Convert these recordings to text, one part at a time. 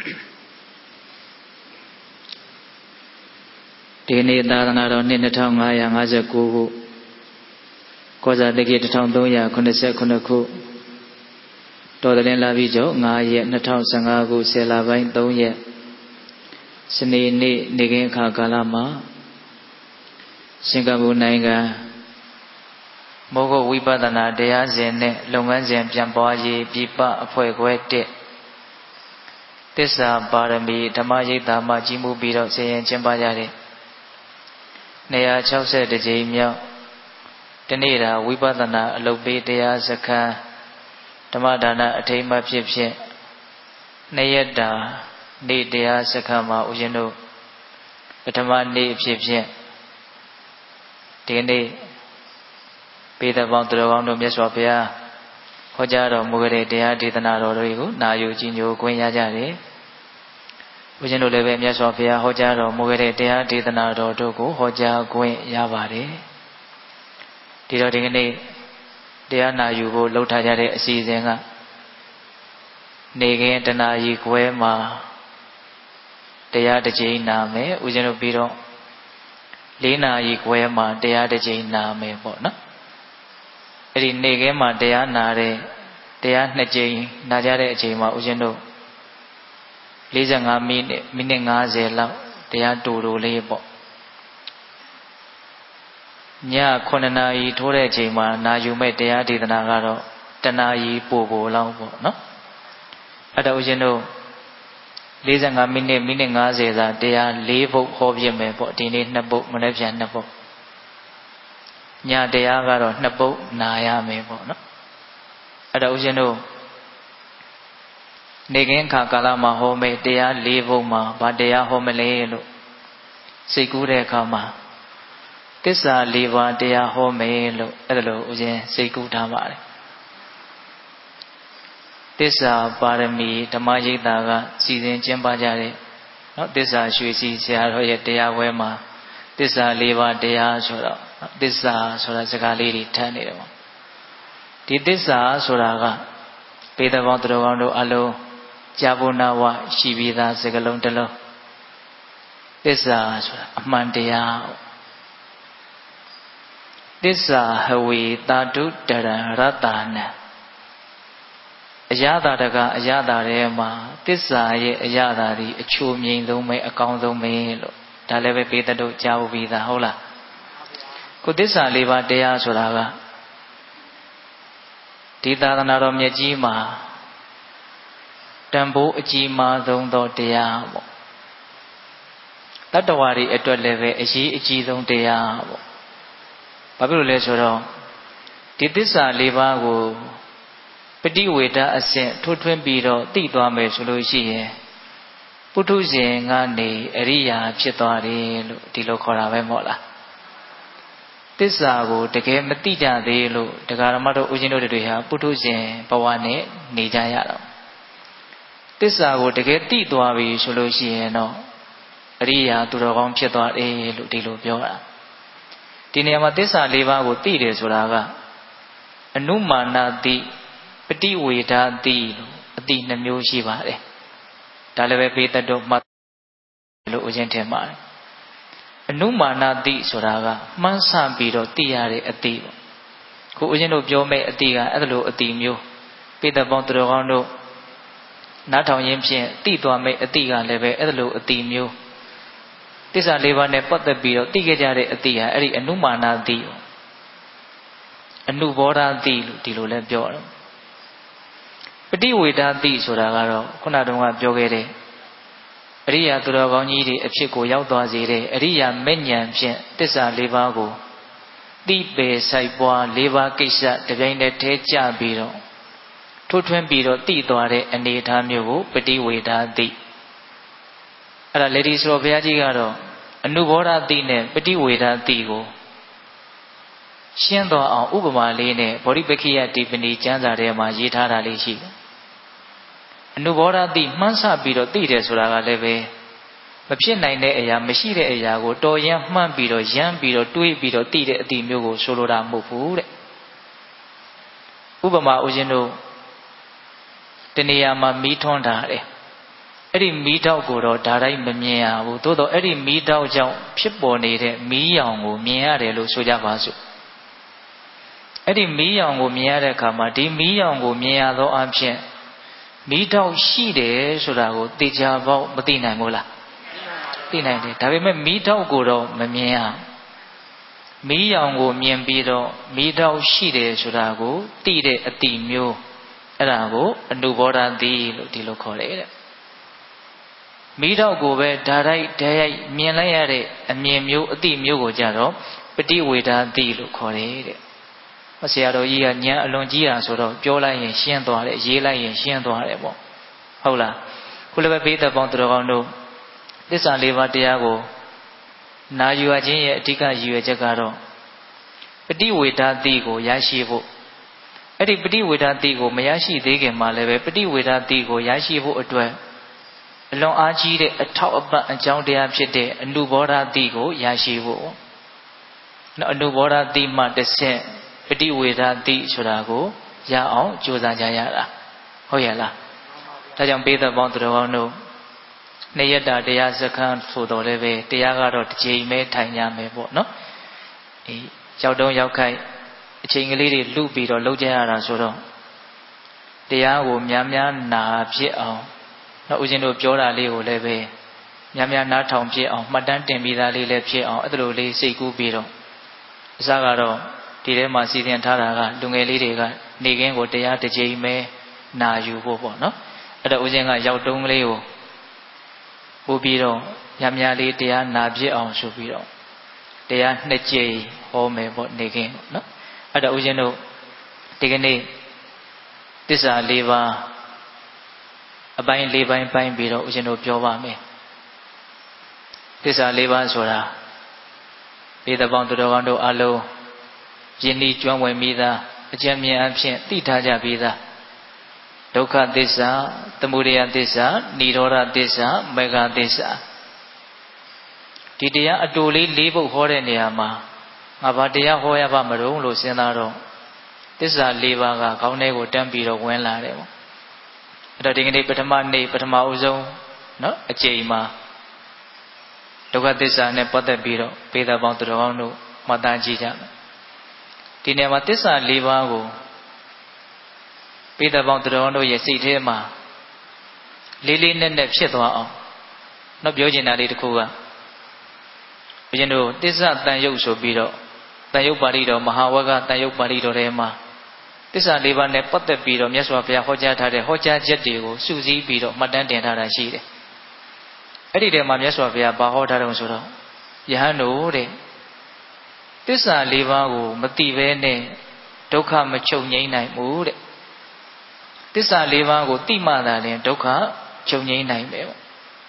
ဒီနေ့သာသနာတော်နှစ်2559ခုကောဇာတက္ကီ1389ခုတော်သလင်းလာပြီးကျော်9ရက်2015ခု10လပိုင်း3ရက်စနေနေ့နေ့ခင်းအခါကာလမှာစင်ကာပူနိုင်ငံမောဂဝိပဿနာတရားစဉ်နဲ့လုပ်ငန်းစဉ်ပြန်ပွားရေးပြပအဖွဲ့ခွဲ1သစ္စာပါရမီဓမ္မရိပ်သာမှကြီးမှုပြီးတော့ဆင်ရင်ကျင်းပကြတဲ့260ကြိမ်မြောက်တနေ့တာဝိပဿနာအလုပ်ပေးတရားစခန်းဓမ္မဒါနအထိမ်းအမှတ်ဖြစ်2ရက်တာနေ့တရားစခန်းမှာဦးဇင်းတို့ပထမနေ့ဖြစ်ဒီနေ့ပေတပေါင်းသူတော်ကောင်းတို့မြတ်စွာဘုရားဟောကြားတော်မူခဲ့တဲ့တရားဒေသနာတော်တွေကိုနာယူကြည်ညိုခွင့်ရကြတယ်ဦးဇင်းတို့လည်းပဲမြတ်စွာဘုရားဟောကြားတော်မူခဲ့တဲ့တရားဒေသနာတော်တို့ကိုဟောကြားခွင့်ရပါတယ်ဒီတော့ဒီကနေ့တရားနာယူဖို့လှုပ်ထားကြတဲ့အစီအစဉ်ကနေခင်းတနာရီခွဲမှာတရားတစ်ကြိမ်နာမယ်ဦးဇင်းတို့ပြီးတော့4နာရီခွဲမှာတရားတစ်ကြိမ်နာမယ်ပေါ့နော်အဲ့ဒီနေခင်းမှာတရားနာတဲ့တရား2ကြိမ်နာကြတဲ့အချိန်မှာဦးဇင်းတို့45မိနစ်50လောက်တရားတူလေးပေါ့ည9နာရီထိုးတဲ့အချိန်မှာနာယူမဲ့တရားဒေသနာကတော့တနာရီပိုလောက်ပေါ့နော်အဲ့တော့ဦးဇင်းတို့45မိနစ်50စာတရား4ပုဒ်ဟောပြမယ်ပေါ့ဒီနေ့2ပုဒ်မနေ့ပြန်2ပုဒ်ညတရားကတော့2ပုဒ်နာရမယ်ပေါ့နော်အဲ့တော့ဦးဇင်းတို့နေခင်းခါကာလမှာဟောမယ်တရား4ပုဒ်မှာဗာတရားဟောမလဲလို့စိတ်ကူးတဲ့အခါမှာသစ္စာ4ပါးတရားဟောမယ်လို့အဲ့ဒါလို့ဦးဇင်းစိတ်ကူးထားပါတယ်သစ္စာပါရမီဓမ္မရိပ်သာကစီစဉ်ကျင်းပကြတဲ့နော်သစ္စာရွှေစီဆရာတော်ရဲ့တရားပွဲမှာသစ္စာ4ပါးတရားဆိုတော့သစ္စာဆိုတာစကားလေးတွေထမ်းနေတယ်ပေါ့ဒီသစ္စာဆိုတာကပေတပေါင်းသူတော်ကောင်းတို့အလုံးကြာဖို့နာဝရှိပြီးသားစကားလုံးတစ်လုံးသစ္စာဆိုတာအမှန်တရားသစ္စာဟဝေတာတုတရံရတနာအယတာတကအယတာထဲမှာသစ္စာရဲ့အယတာဒီအချိုမြင်ဆုံးပဲအကောင်းဆုံးပဲလို့ဒါလည်းပဲပေတတို့ကြားဖို့ပြီးသားဟုတ်လားကိုသစ္စာ4ပါးတရားဆိုတာကဒီသာသနာတော်မြတ်ကြီးမှာတန်ဖိုးအကြီးမားဆုံးသောတရားပေါ့တတ္တဝါတွေအတွက်လည်းပဲအရေးအကြီးဆုံးတရားပေါ့ဘာဖြစ်လို့လဲဆိုတော့ဒီသစ္စာ4ပါးကိုပฏิဝေဒအဆင့်ထိုးထွင်းပြီးတော့သိသွားမယ်ဆိုလို့ရှိရင်ပုထုဇဉ်ကနေအရိယာဖြစ်သွားတယ်လို့ဒီလိုခေါ်တာပဲမဟုတ်လားသစ္စာကိုတကယ်မသိကြသေးလို့တရားဓမ္မတို့ဦးဇင်းတို့တွေဟာပုထုဇဉ်ဘဝနဲ့နေကြရတော့သစ္စာကိုတကယ်သိသွားပြီဆိုလို့ရှိရင်တော့အရိယာသူတော်ကောင်းဖြစ်သွားတယ်လို့ဒီလိုပြောတာဒီနေရာမှာသစ္စာ4ပါးကိုသိတယ်ဆိုတာကအနုမာနတိပฏิဝေဒတိလို့အတိ2မျိုးရှိပါတယ်ဒါလည်းပဲပေတတို့မှတ်လို့ဦးဇင်းထင်ပါတယ်အနုမာနတိဆိုတာကမှန်းဆပြီးတော့သိရတဲ့အတိပေါ့ခုဦးဇင်းတို့ပြောမဲ့အတိကအဲ့လိုအတိမျိုးပေတပေါင်းသူတော်ကောင်းတို့နားထောင်ရင်းဖြင့်သိသွားမဲ့အတိကလည်းပဲအဲ့လိုအတိမျိုးသစ္စာ4ပါးနဲ့ပတ်သက်ပြီးတော့သိခဲ့ကြတဲ့အတိဟာအဲ့ဒီအနုမာနတိအနုဘောဓတိလို့ဒီလိုလဲပြောတယ်ပฏิဝေဒတိဆိုတာကတော့ခုနတုန်းကပြောခဲ့တဲ့အရိယာသူတော်ကောင်းကြီးတွေအဖြစ်ကိုရောက်သွားစေတဲ့အရိယာမဲ့ဉာဏ်ဖြင့်သစ္စာ4ပါးကိုသိပေဆိုင်ပွား4ပါးကိစ္စတပြိုင်တည်းထဲကြပြီးတော့ထိုးထွင်းပြီးတော့သိသွားတဲ့အနေအထားမျိုးကိုပฏิဝေဒတိအဲ့ဒါလေဒီဆိုတော့ဘုရားကြီးကတော့အနုဘောဓတိနဲ့ပฏิဝေဒတိကိုရှင်းသွားအောင်ဥပမာလေးနဲ့ဗောဓိပက္ခိယတိပဏီကျမ်းစာထဲမှာရေးထားတာလေးရှိတယ်အနုဘောဓတိမှန်းဆပြီးတော့သိတယ်ဆိုတာကလည်းပဲမဖြစ်နိုင်တဲ့အရာမရှိတဲ့အရာကိုတော်ရန်မှန်းပြီးတော့ရမ်းပြီးတော့တွေးပြီးတော့သိတဲ့အတိမျိုးကိုဆိုလိုတာမဟုတ်ဘူးတဲ့ဥပမာဦးဇင်းတို့တနေရာမှာမီးထွန်းထားတယ်အဲ့ဒီမီးတောက်ကိုတော့ဒါတိုင်းမမြင်ရဘူးသို့တော့အဲ့ဒီမီးတောက်ကြောင့်ဖြစ်ပေါ်နေတဲ့မီးရောင်ကိုမြင်ရတယ်လို့ဆိုကြပါစို့အဲ့ဒီမီးရောင်ကိုမြင်ရတဲ့အခါမှာဒီမီးရောင်ကိုမြင်ရသောအဖြစ်မီးတောက်ရှိတယ်ဆိုတာကိုသိကြပေါ့မသိနိုင်ဘူးလားသိနိုင်တယ်ဒါပေမဲ့မီးတောက်ကိုတော့မမြင်ရမီးရောင်ကိုမြင်ပြီးတော့မီးတောက်ရှိတယ်ဆိုတာကိုသိတဲ့အတိမျိုးအဲ့ဒါကိုအနုဘောဓတိလို့ဒီလိုခေါ်တယ်တဲ့မီးတောက်ကိုပဲဓာတ်ရိုက်မြင်လိုက်ရတဲ့အမြင်မျိုးအတိမျိုးကိုကြတော့ပฏิဝေဒတိလို့ခေါ်တယ်တဲ့ဆရာတော်ကြီးကဉာဏ်အလွန်ကြီးတာဆိုတော့ပြောလိုက်ရင်ရှင်းသွားတယ်ရေးလိုက်ရင်ရှင်းသွားတယ်ပေါ့ဟုတ်လားခုလည်းပဲပိဋကပေါင်းသူတော်ကောင်းတို့သစ္စာလေးပါးတရားကိုနာယူရခြင်းရဲ့အဓိကရည်ရွယ်ချက်ကတော့ပฏิဝေဒတိကိုရရှိဖို့အဲ့ဒီပฏิဝေဒတိကိုမရရှိသေးခင်မှာလည်းပဲပฏิဝေဒတိကိုရရှိဖို့အတွက်အလွန်အားကြီးတဲ့အထောက်အပံ့အကြောင်းတရားဖြစ်တဲ့အနုဘောဓတိကိုရရှိဖို့နော်အနုဘောဓတိမှတစ်ဆင့်ပฏิဝေဒတိဆိုတာကိုရအောင်ကြိုးစားကြရတာဟုတ်ရဲ့လားဒါကြောင့်ပိဋကပေါင်းသူတော်ကောင်းတို့နေရတာတရားစခန်းဆိုတော်လည်းပဲတရားကတော့တစ်ချိန်ပဲထိုင်ရမယ်ပေါ့နော်အေးရောက်တော့ရောက်ခိုက်အချိန်ကလေးတွေလူပြီးတော့လုပ်ကြရတာဆိုတော့တရားကိုများများနာဖြစ်အောင်နော်ဦးဇင်းတို့ပြောတာလေးကိုလည်းပဲများများနားထောင်ဖြစ်အောင်မှတ်တမ်းတင်ပြီးသားလေးလည်းဖြစ်အောင်အဲ့လိုလေးစိတ်ကူးပြီးတော့အစကတော့ဒီထဲမှာစီစဉ်ထားတာကလူငယ်လေးတွေကနေခင်းကိုတရားတစ်ချိန်ပဲနာယူဖို့ပေါ့နော်အဲ့တော့ဦးဇင်းကရောက်တုံးကလေးကိုပို့ပြီးတော့များများလေးတရားနာဖြစ်အောင်ဆိုပြီးတော့တရားနှစ်ကြိမ်ဟောမယ်ပေါ့နေခင်းပေါ့နော်အဲ့တော့ဦးဇင်းတို့ဒီကနေ့သစ္စာ၄ပါးအပိုင်း၄ပိုင်းပိုင်းပြီးတော့ဦးဇင်းတို့ပြောပါမယ်သစ္စာ၄ပါးဆိုတာပိဋကပေါင်းသူတော်ကောင်းတို့အလုံးယဉ်ဤကျွမ်းဝင်ပြီးသားအကျဉ်းမြင်အဖြစ်သိထားကြပြီးသားဒုက္ခသစ္စာသမုဒယသစ္စာនិရောဓသစ္စာမေဃသစ္စာဒီတရားအတူလေး၄ပုဒ်ဟောတဲ့နေရာမှာငါဘာတရားဟောရပါမလို့လို့စဉ်းစားတော့သစ္စာ၄ပါးကခေါင်းထဲကိုတန်းပြီးတော့ဝင်လာတယ်ပေါ့အဲ့တော့ဒီကနေ့ပထမနေ့ပထမဦးဆုံးနော်အကျိန်မှာဒုက္ခသစ္စာနဲ့ပတ်သက်ပြီးတော့ပိဋကပေါင်းသူတော်ကောင်းတို့မှတ်သားကြည့်ကြမယ်ဒီနေရာမှာသစ္စာ၄ပါးကိုပိဋကပေါင်းသူတော်ကောင်းတို့ရဲ့စိတ်ထဲမှာလေးလေးနက်နက်ဖြစ်သွားအောင်တော့ပြောချင်တာလေးတစ်ခုကဘုရင်တို့သစ္စာတန်ရုပ်ဆိုပြီးတော့တန်ရုပ်ပါဠိတော်မဟာဝဂတန်ရုပ်ပါဠိတော်ထဲမှာသစ္စာ၄ပါးနဲ့ပတ်သက်ပြီးတော့မြတ်စွာဘုရားဟောကြားထားတဲ့ဟောကြားချက်တွေကိုစုစည်းပြီးတော့မှတ်တမ်းတင်ထားတာရှိတယ်အဲ့ဒီထဲမှာမြတ်စွာဘုရားဘာဟောထားတယ်ဆိုတော့ယဟန်တို့တဲ့သစ္စာ၄ပါးကိုမသိဘဲနဲ့ဒုက္ခမချုပ်ငြိမ်းနိုင်ဘူးတဲ့သစ္စာ၄ပါးကိုသိမှသာလျှင်ဒုက္ခချုပ်ငြိမ်းနိုင်မယ်ပေါ့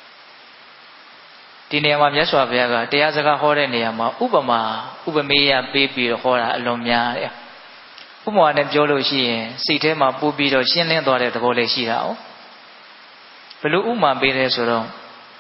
ဒီနေရာမှာမြတ်စွာဘုရားကတရားစကားဟောတဲ့နေရာမှာဥပမာဥပမေယပေးပြီးတော့ဟောတာအလွန်များတယ်ဥပမာနဲ့ပြောလို့ရှိရင်စိတ်ထဲမှာပို့ပြီးတော့ရှင်းလင်းသွားတဲ့သဘောလေးရှိတာ哦ဘယ်လိုဥပမာပေးလဲဆိုတော့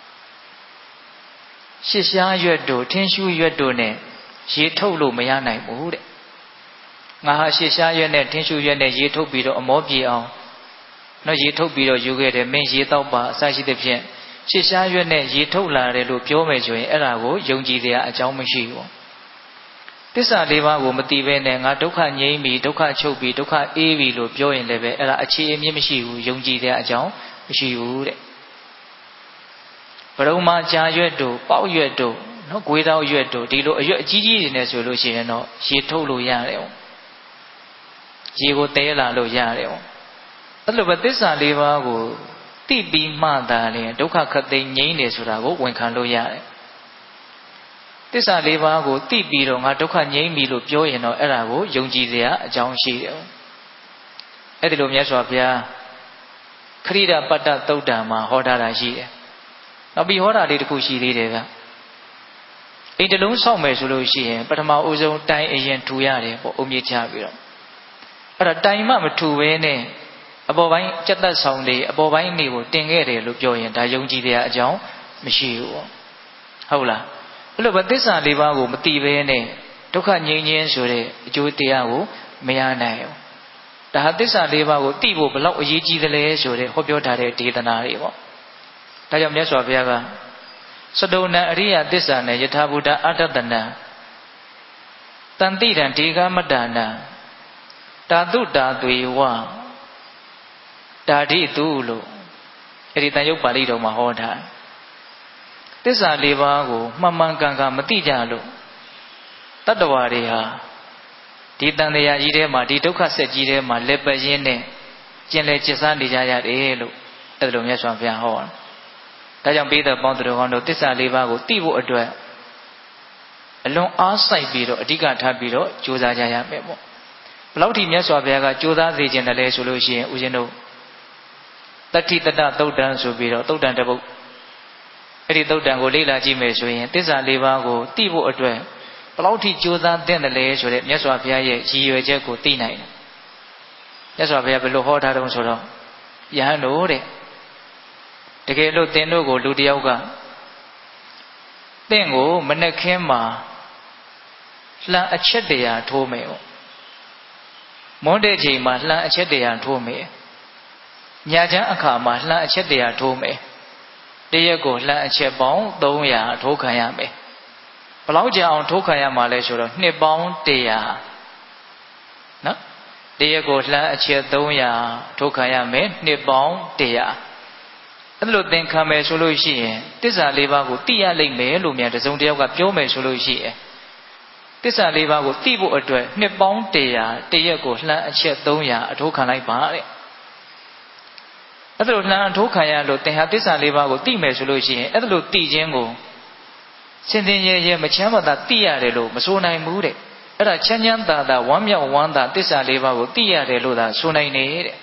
ရှစ်ရှားရွက်တို့ထင်းရှူးရွက်တို့နဲ့ရေထုတ်လို့မရနိုင်ဘူးတဲ့ငါဟာရှစ်ရှားရွက်နဲ့ထင်းရှူးရွက်နဲ့ရေထုတ်ပြီးတော့အမောပြေအောင်နော်ရေထုတ်ပြီးတော့ယူခဲ့တယ်မင်းရေတော့ပါအစရှိသဖြင့်ရှစ်ရှားရွက်နဲ့ရေထုတ်လာတယ်လို့ပြောမယ်ဆိုရင်အဲ့ဒါကိုယုံကြည်တဲ့အကြောင်းမရှိဘူးသစ္စာ၄ပါးကိုမသိဘဲနဲ့ငါဒုက္ခငြိမ်းပြီဒုက္ခချုပ်ပြီဒုက္ခအေးပြီလို့ပြောရင်လည်းပဲအဲ့ဒါအခြေအမြစ်မရှိဘူးယုံကြည်တဲ့အကြောင်းမရှိဘူးတဲ့ဘရုံမာကြာရွက်တို့ပေါက်ရွက်တို့နော်ဂွေးတောက်ရွက်တို့ဒီလိုအရွက်အကြီးကြီးတွေနဲ့ဆိုလို့ရှိရင်တော့ရေထုတ်လို့ရတယ်ပေါ့ရေကိုတဲလာလို့ရတယ်ပေါ့အဲ့လိုပဲသစ္စာ၄ပါးကိုသိပြီးမှသာလျှင်ဒုက္ခခတ်သိမ်းငြိမ်းတယ်ဆိုတာကိုဝန်ခံလို့ရတယ်သစ္စာ၄ပါးကိုသိပြီးတော့ငါဒုက္ခငြိမ်းပြီလို့ပြောရင်တော့အဲ့ဒါကိုယုံကြည်စရာအကြောင်းရှိတယ်အဲ့ဒီလိုမြတ်စွာဘုရားခရိဒပတ္တသုတ်တံမှာဟောထားတာရှိတယ်နောက်ပြီးဟောတာလေးတစ်ခုရှိသေးတယ်ကအိမ်တလုံးဆောက်မယ်ဆိုလို့ရှိရင်ပထမဦးဆုံးတိုင်အရင်ထူရတယ်ပေါ့အုံမြင့်ချပြီးတော့အဲ့ဒါတိုင်မှမထူဘဲနဲ့အပေါ်ပိုင်းစက်သက်ဆောင်တွေအပေါ်ပိုင်းနေကိုတင်ခဲ့တယ်လို့ပြောရင်ဒါယုံကြည်တဲ့အကြောင်းမရှိဘူးပေါ့ဟုတ်လားအဲ့လိုပဲသစ္စာ၄ပါးကိုမသိဘဲနဲ့ဒုက္ခငြိမ်းခြင်းဆိုတဲ့အကျိုးတရားကိုမရနိုင်ဘူးဒါဟာသစ္စာ၄ပါးကိုသိဖို့ဘလောက်အရေးကြီးသလဲဆိုတဲ့ဟောပြောထားတဲ့ဒေသနာတွေပေါ့ဒါကြောင့်မြတ်စွာဘုရားကစတုဏအရိယသစ္စာနဲ့ယထာဘုဒ္ဓအတ္တတနံတန်တိတံဒီကမတ္တနာဓာတုဓာသွေဝဓာတိတုလို့အဲ့ဒီတန်ရုပ်ပါဠိတော်မှာဟောထားသစ္စာ၄ပါးကိုမှန်မှန်ကန်ကန်မသိကြလို့တတ္တဝါတွေဟာဒီတန်တရားကြီးထဲမှာဒီဒုက္ခဆက်ကြီးထဲမှာလက်ပတ်ရင်းနဲ့ကျင်လည်ကျဆန်းနေကြရတယ်လို့အဲ့ဒါလိုမြတ်စွာဘုရားဟောတာဒါကြောင့်ပိဿပေါင်းသူတော်ကောင်းတို့သစ္စာ၄ပါးကိုသိဖို့အတွက်အလွန်အားစိုက်ပြီးတော့အဓိကထားပြီးတော့ကြိုးစားကြရမယ်ပေါ့ဘလောက်ထိမြတ်စွာဘုရားကကြိုးစားစေခြင်းတယ်လဲဆိုလို့ရှိရင်ဦးဇင်းတို့တတိတတသုတ်တံဆိုပြီးတော့သုတ်တံတစ်ပုဒ်အဲ့ဒီသုတ်တံကိုလေ့လာကြည့်မယ်ဆိုရင်သစ္စာ၄ပါးကိုသိဖို့အတွက်ဘလောက်ထိကြိုးစားသင့်တယ်လဲဆိုတဲ့မြတ်စွာဘုရားရဲ့ရည်ရွယ်ချက်ကိုသိနိုင်တယ်မြတ်စွာဘုရားဘယ်လိုဟောထားတုံးဆိုတော့ယဟန်တို့တဲ့တကယ်လို့သင်တို့ကိုလူတစ်ယောက်ကသင်ကိုမနှက်ခင်းမှာလှန်အချက်တရာထိုးမယ်ပေါ့မွန်းတဲ့ချိန်မှာလှန်အချက်တရာထိုးမယ်ညချမ်းအခါမှာလှန်အချက်တရာထိုးမယ်တရက်ကိုလှန်အချက်ပေါင်း300ထိုးခံရမယ်ဘယ်လောက်ကြာအောင်ထိုးခံရမှာလဲဆိုတော့နှစ်ပေါင်း100နော်တရက်ကိုလှန်အချက်300ထိုးခံရမယ်နှစ်ပေါင်း100အဲ့လိုသင်ခံမယ်ဆိုလို့ရှိရင်သစ္စာ၄ပါးကိုသိရလိမ့်မယ်လို့များတစုံတစ်ယောက်ကပြောမယ်ဆိုလို့ရှိရင်သစ္စာ၄ပါးကိုသိဖို့အတွက်နှစ်ပေါင်း100တရက်ကိုလှန်အချက်300အထိုးခံလိုက်ပါတဲ့အဲ့လိုလှန်အထိုးခံရလို့သင်ဟာသစ္စာ၄ပါးကိုသိမယ်ဆိုလို့ရှိရင်အဲ့လိုသိခြင်းကိုစင်တင်ရဲရဲမချမ်းမသာသိရတယ်လို့မဆိုနိုင်ဘူးတဲ့အဲ့ဒါချမ်းချမ်းသာသာဝမ်းမြောက်ဝမ်းသာသစ္စာ၄ပါးကိုသိရတယ်လို့သာဆိုနိုင်နေတဲ့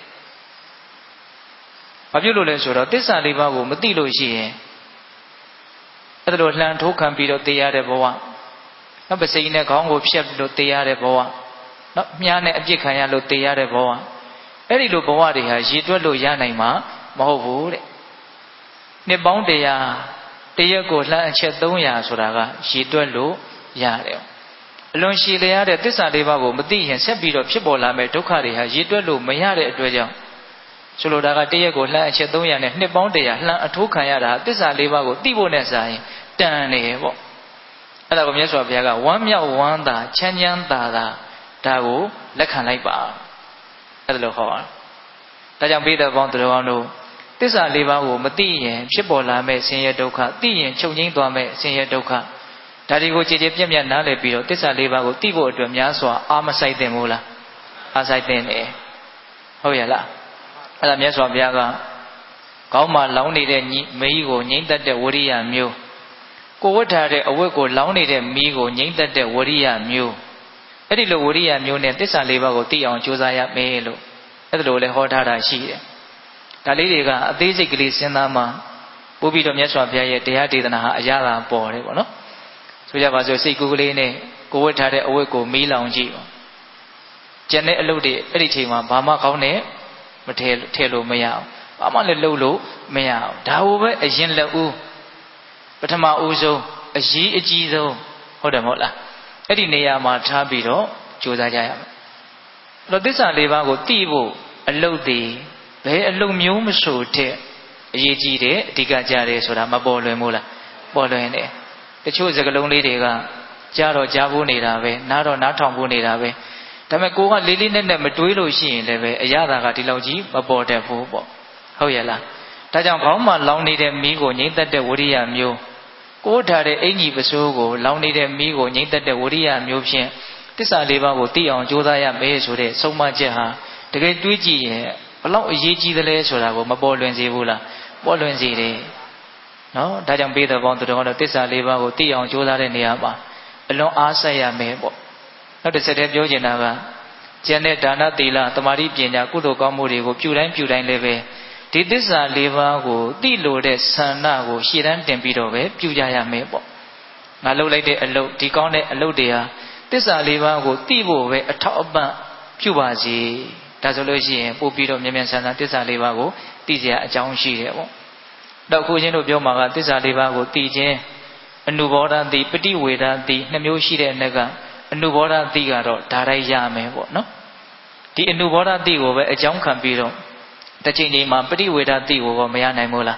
ဘာဖြစ်လို့လဲဆိုတော့သစ္စာ၄ပါးကိုမသိလို့ရှိရင်အဲ့လိုလှန်ထိုးခံပြီးတော့သိရတဲ့ဘဝနော်ပစိန်နဲ့ခေါင်းကိုဖြတ်လို့သိရတဲ့ဘဝနော်မြားနဲ့အပြစ်ခံရလို့သိရတဲ့ဘဝအဲ့ဒီလိုဘဝတွေဟာရည်တွက်လို့ရနိုင်မှာမဟုတ်ဘူးတဲ့နှစ်ပေါင်း100တရက်ကိုလှမ်းအချက်300ဆိုတာကရည်တွက်လို့ရတယ်အလွန်ရှည်လျားတဲ့သစ္စာ၄ပါးကိုမသိရင်ဆက်ပြီးတော့ဖြစ်ပေါ်လာမယ့်ဒုက္ခတွေဟာရည်တွက်လို့မရတဲ့အတွက်ကြောင့်ဆိုလိုတာကတရက်ကိုလှမ်းအချက်300နဲ့နှစ်ပေါင်း100လှမ်းအထိုးခံရတာသစ္စာ၄ပါးကိုသိဖို့နဲ့စာရင်တန်နေပေါ့အဲ့ဒါကိုမြတ်စွာဘုရားကဝမ်းမြောက်ဝမ်းသာချမ်းချမ်းသာသာဒါကိုလက်ခံလိုက်ပါအဲ့ဒါလို့ဟောတာဒါကြောင့်ပိဿပေါင်းသူတော်ကောင်းတို့သစ္စာ၄ပါးကိုမသိရင်ဖြစ်ပေါ်လာမယ့်ဆင်းရဲဒုက္ခသိရင်ချုပ်ငြိမ်းသွားမယ့်ဆင်းရဲဒုက္ခဒါတွေကိုကြည်ကြည်ပြည့်ပြည့်နားလည်ပြီးတော့သစ္စာ၄ပါးကိုသိဖို့အတွက်များစွာအာမဆိုင်သင့်မို့လားအာဆိုင်သင့်တယ်ဟုတ်ရဲ့လားအဲ့ဒါမြတ်စွာဘုရားကခေါင်းမှာလောင်းနေတဲ့မီးကိုငြိမ့်သက်တဲ့ဝရိယမျိုးကိုဝတ်ထားတဲ့အဝတ်ကိုလောင်းနေတဲ့မီးကိုငြိမ့်သက်တဲ့ဝရိယမျိုးအဲ့ဒီလိုဝရိယမျိုးနဲ့သစ္စာ၄ပါးကိုသိအောင်ကြိုးစားရမယ်လို့အဲ့ဒါလိုလည်းဟောထားတာရှိတယ်ဒါလေးတွေကအသေးစိတ်ကလေးစဉ်းစားမှပို့ပြီးတော့မြတ်စွာဘုရားရဲ့တရားဒေသနာဟာအရသာပေါ်တယ်ပေါ့နော်ဆိုကြပါစို့စိတ်ကူးကလေးနဲ့ကိုဝတ်ထားတဲ့အဝတ်ကိုမီးလောင်ကြည့်ပါကျန်တဲ့အလုပ်တွေအဲ့ဒီချိန်မှာဘာမှကောင်းတဲ့မထည့်လို့မရအောင်ဘာမှလည်းလုပ်လို့မရအောင်ဒါကိုပဲအရင်လက်ဦးပထမဦးဆုံးအရေးအကြီးဆုံးဟုတ်တယ်မဟုတ်လားအဲ့ဒီနေရာမှာထားပြီးတော့ကြိုးစားကြရမယ်အဲ့တော့သစ္စာ၄ပါးကိုသိဖို့အလုပ်တွေဘယ်အလုပ်မျိုးမဆိုတဲ့အရေးကြီးတယ်အဓိကကြတယ်ဆိုတာမပေါ်လွင်ဘူးလားပေါ်လွင်တယ်တချို့စကားလုံးလေးတွေကကြားတော့ကြားဖို့နေတာပဲနားတော့နားထောင်ဖို့နေတာပဲဒါပေမဲ့ကိုကလေးလေးနက်နက်မတွေးလို့ရှိရင်လည်းပဲအရသာကဒီလောက်ကြီးမပေါ်တတ်ဘူးပေါ့ဟုတ်ရဲ့လားဒါကြောင့်ခေါင်းမှာလောင်နေတဲ့မီးကိုငြိမ့်သက်တဲ့ဝရိယမျိုးကိုးထားတဲ့အင်ကြီးပစိုးကိုလောင်နေတဲ့မီးကိုငြိမ့်သက်တဲ့ဝရိယမျိုးဖြင့်သစ္စာ၄ပါးကိုသိအောင်ကြိုးစားရမယ်ဆိုတဲ့ဆုံးမချက်ဟာတကယ်တွေးကြည့်ရင်ဘလောက်အရေးကြီးသလဲဆိုတာကိုမပေါ်လွင်စေဘူးလားပေါ်လွင်စေတယ်နော်ဒါကြောင့်ပိဿပေါင်းသူတော်ကောင်းတို့သစ္စာ၄ပါးကိုသိအောင်ကြိုးစားတဲ့နေရာမှာအလွန်အားစိုက်ရမယ်ပေါ့နောက်တစ်ဆက်တည်းပြောချင်တာကကျန်တဲ့ဒါနသီလသမာဓိပညာကုသိုလ်ကောင်းမှုတွေကိုပြုတိုင်းလည်းပဲဒီသစ္စာ၄ပါးကိုသိလို့တဲ့ဆန္ဒကိုရှေ့တန်းတင်ပြီးတော့ပဲပြုကြရမယ်ပေါ့ငါလုပ်လိုက်တဲ့အလုပ်ဒီကောင်းတဲ့အလုပ်တွေဟာသစ္စာ၄ပါးကိုသိဖို့ပဲအထောက်အပံ့ပြုပါစေဒါဆိုလို့ရှိရင်ပို့ပြီးတော့မြန်မြန်ဆန်ဆန်သစ္စာ၄ပါးကိုသိစရာအကြောင်းရှိတယ်ပေါ့တော့ခုချင်းတို့ပြောမှာကသစ္စာ၄ပါးကိုသိခြင်းအနုဘောဓတိပฏิဝေဒတိနှစ်မျိုးရှိတဲ့အနက်ကအနုဘောဓတိကတော့ဒါတိုင်းရမယ်ပေါ့နော်ဒီအနုဘောဓတိကိုပဲအကြောင်းခံပြီးတော့တစ်ချိန်ချိန်မှာပฏิဝေဒတိကိုမရနိုင်ဘူးလား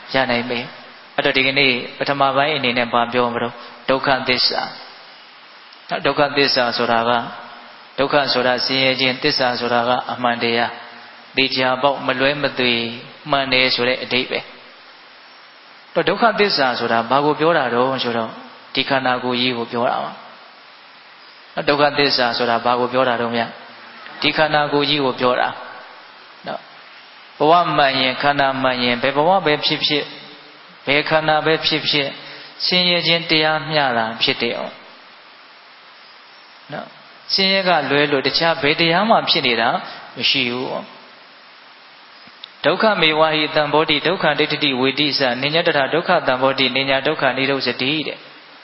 ရနိုင်မယ်အဲ့တော့ဒီကနေ့ပထမပိုင်းအနေနဲ့ဘာပြောမလို့ဒုက္ခသစ္စာဒုက္ခသစ္စာဆိုတာကဒုက္ခဆိုတာဆင်းရဲခြင်းသစ္စာဆိုတာကအမှန်တရားသိချာပေါက်မလွဲမသွေမှန်တယ်ဆိုတဲ့အဓိပ္ပာယ်တော့ဒုက္ခသစ္စာဆိုတာဘာကိုပြောတာတော့ဆိုတော့ဒီခန္ဓာကိုယ်ကြီးကိုပြောတာပါဒုက္ခသစ္စာဆိုတာဘာကိုပြောတာတော့မြတ်ဒီခန္ဓာကိုယ်ကြီးကိုပြောတာနော်ဘဝမှန်ရင်ခန္ဓာမှန်ရင်ဘယ်ဘဝပဲဖြစ်ဖြစ်ဘယ်ခန္ဓာပဲဖြစ်ဖြစ်ဆင်းရဲခြင်းတရားမျှတာဖြစ်တယ်အောင်နော်ဆင်းရဲကလွဲလို့တခြားဘယ်တရားမှဖြစ်နေတာမရှိဘူးဒုက္ခမေဝဟိတံဘောဓိဒုက္ခဒိဋ္ဌိဝေတိစနိညတထဒုက္ခတံဘောဓိနိညာဒုက္ခនិရောဓတိတဲ့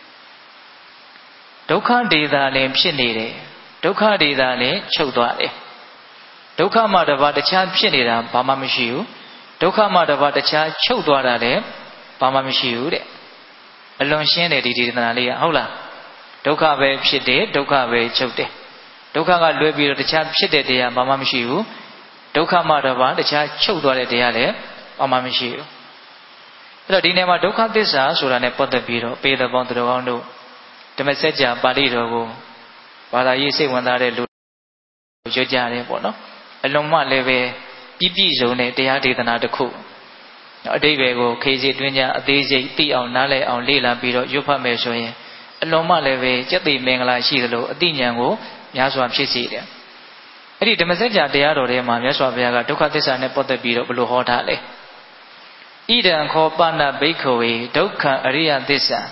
ဒုက္ခဒေတာလည်းဖြစ်နေတယ်ဒုက္ခဒေတာလည်းချုပ်သွားတယ်ဒုက္ခမှတပါးတခြားဖြစ်နေတာဘာမှမရှိဘူးဒုက္ခမှတပါးတခြားချုပ်သွားတာလည်းဘာမှမရှိဘူးတဲ့အလွန်ရှင်းတယ်ဒီဒေသနာလေးကဟုတ်လားဒုက္ခပဲဖြစ်တယ်ဒုက္ခပဲချုပ်တယ်ဒုက္ခကလွဲပြီးတော့တခြားဖြစ်တဲ့တရားဘာမှမရှိဘူးဒုက္ခမှတပါးတခြားချုပ်သွားတဲ့တရားလည်းဘာမှမရှိဘူးအဲ့တော့ဒီနေရာမှာဒုက္ခသစ္စာဆိုတာနဲ့ပတ်သက်ပြီးတော့ပေသဘောသူတော်ကောင်းတို့ဓမ္မစကြာပါဠိတော်ကိုဘာသာရေးစိတ်ဝင်စားတဲ့လူရွတ်ကြတယ်ပေါ့နော်အလုံးမလည်းပဲပြည့်ပြည့်စုံတဲ့တရားဒေသနာတစ်ခုအတိတ်ပဲကိုခေစီတွင်းကြအသေးစိတ်သိအောင်နားလည်အောင်လေ့လာပြီးတော့ရွတ်ဖတ်မယ်ဆိုရင်အလုံးမလည်းပဲစက်သိမင်္ဂလာရှိသလိုအတိညာဏ်ကိုများစွာဖြစ်စေတယ်အဲ့ဒီဓမ္မစကြာတရားတော်ထဲမှာမြတ်စွာဘုရားကဒုက္ခသစ္စာနဲ့ပတ်သက်ပြီးတော့ဘယ်လိုဟောထားလဲဣဒံခောပဏဘိက္ခဝေဒုက္ခအရိယသစ္စာ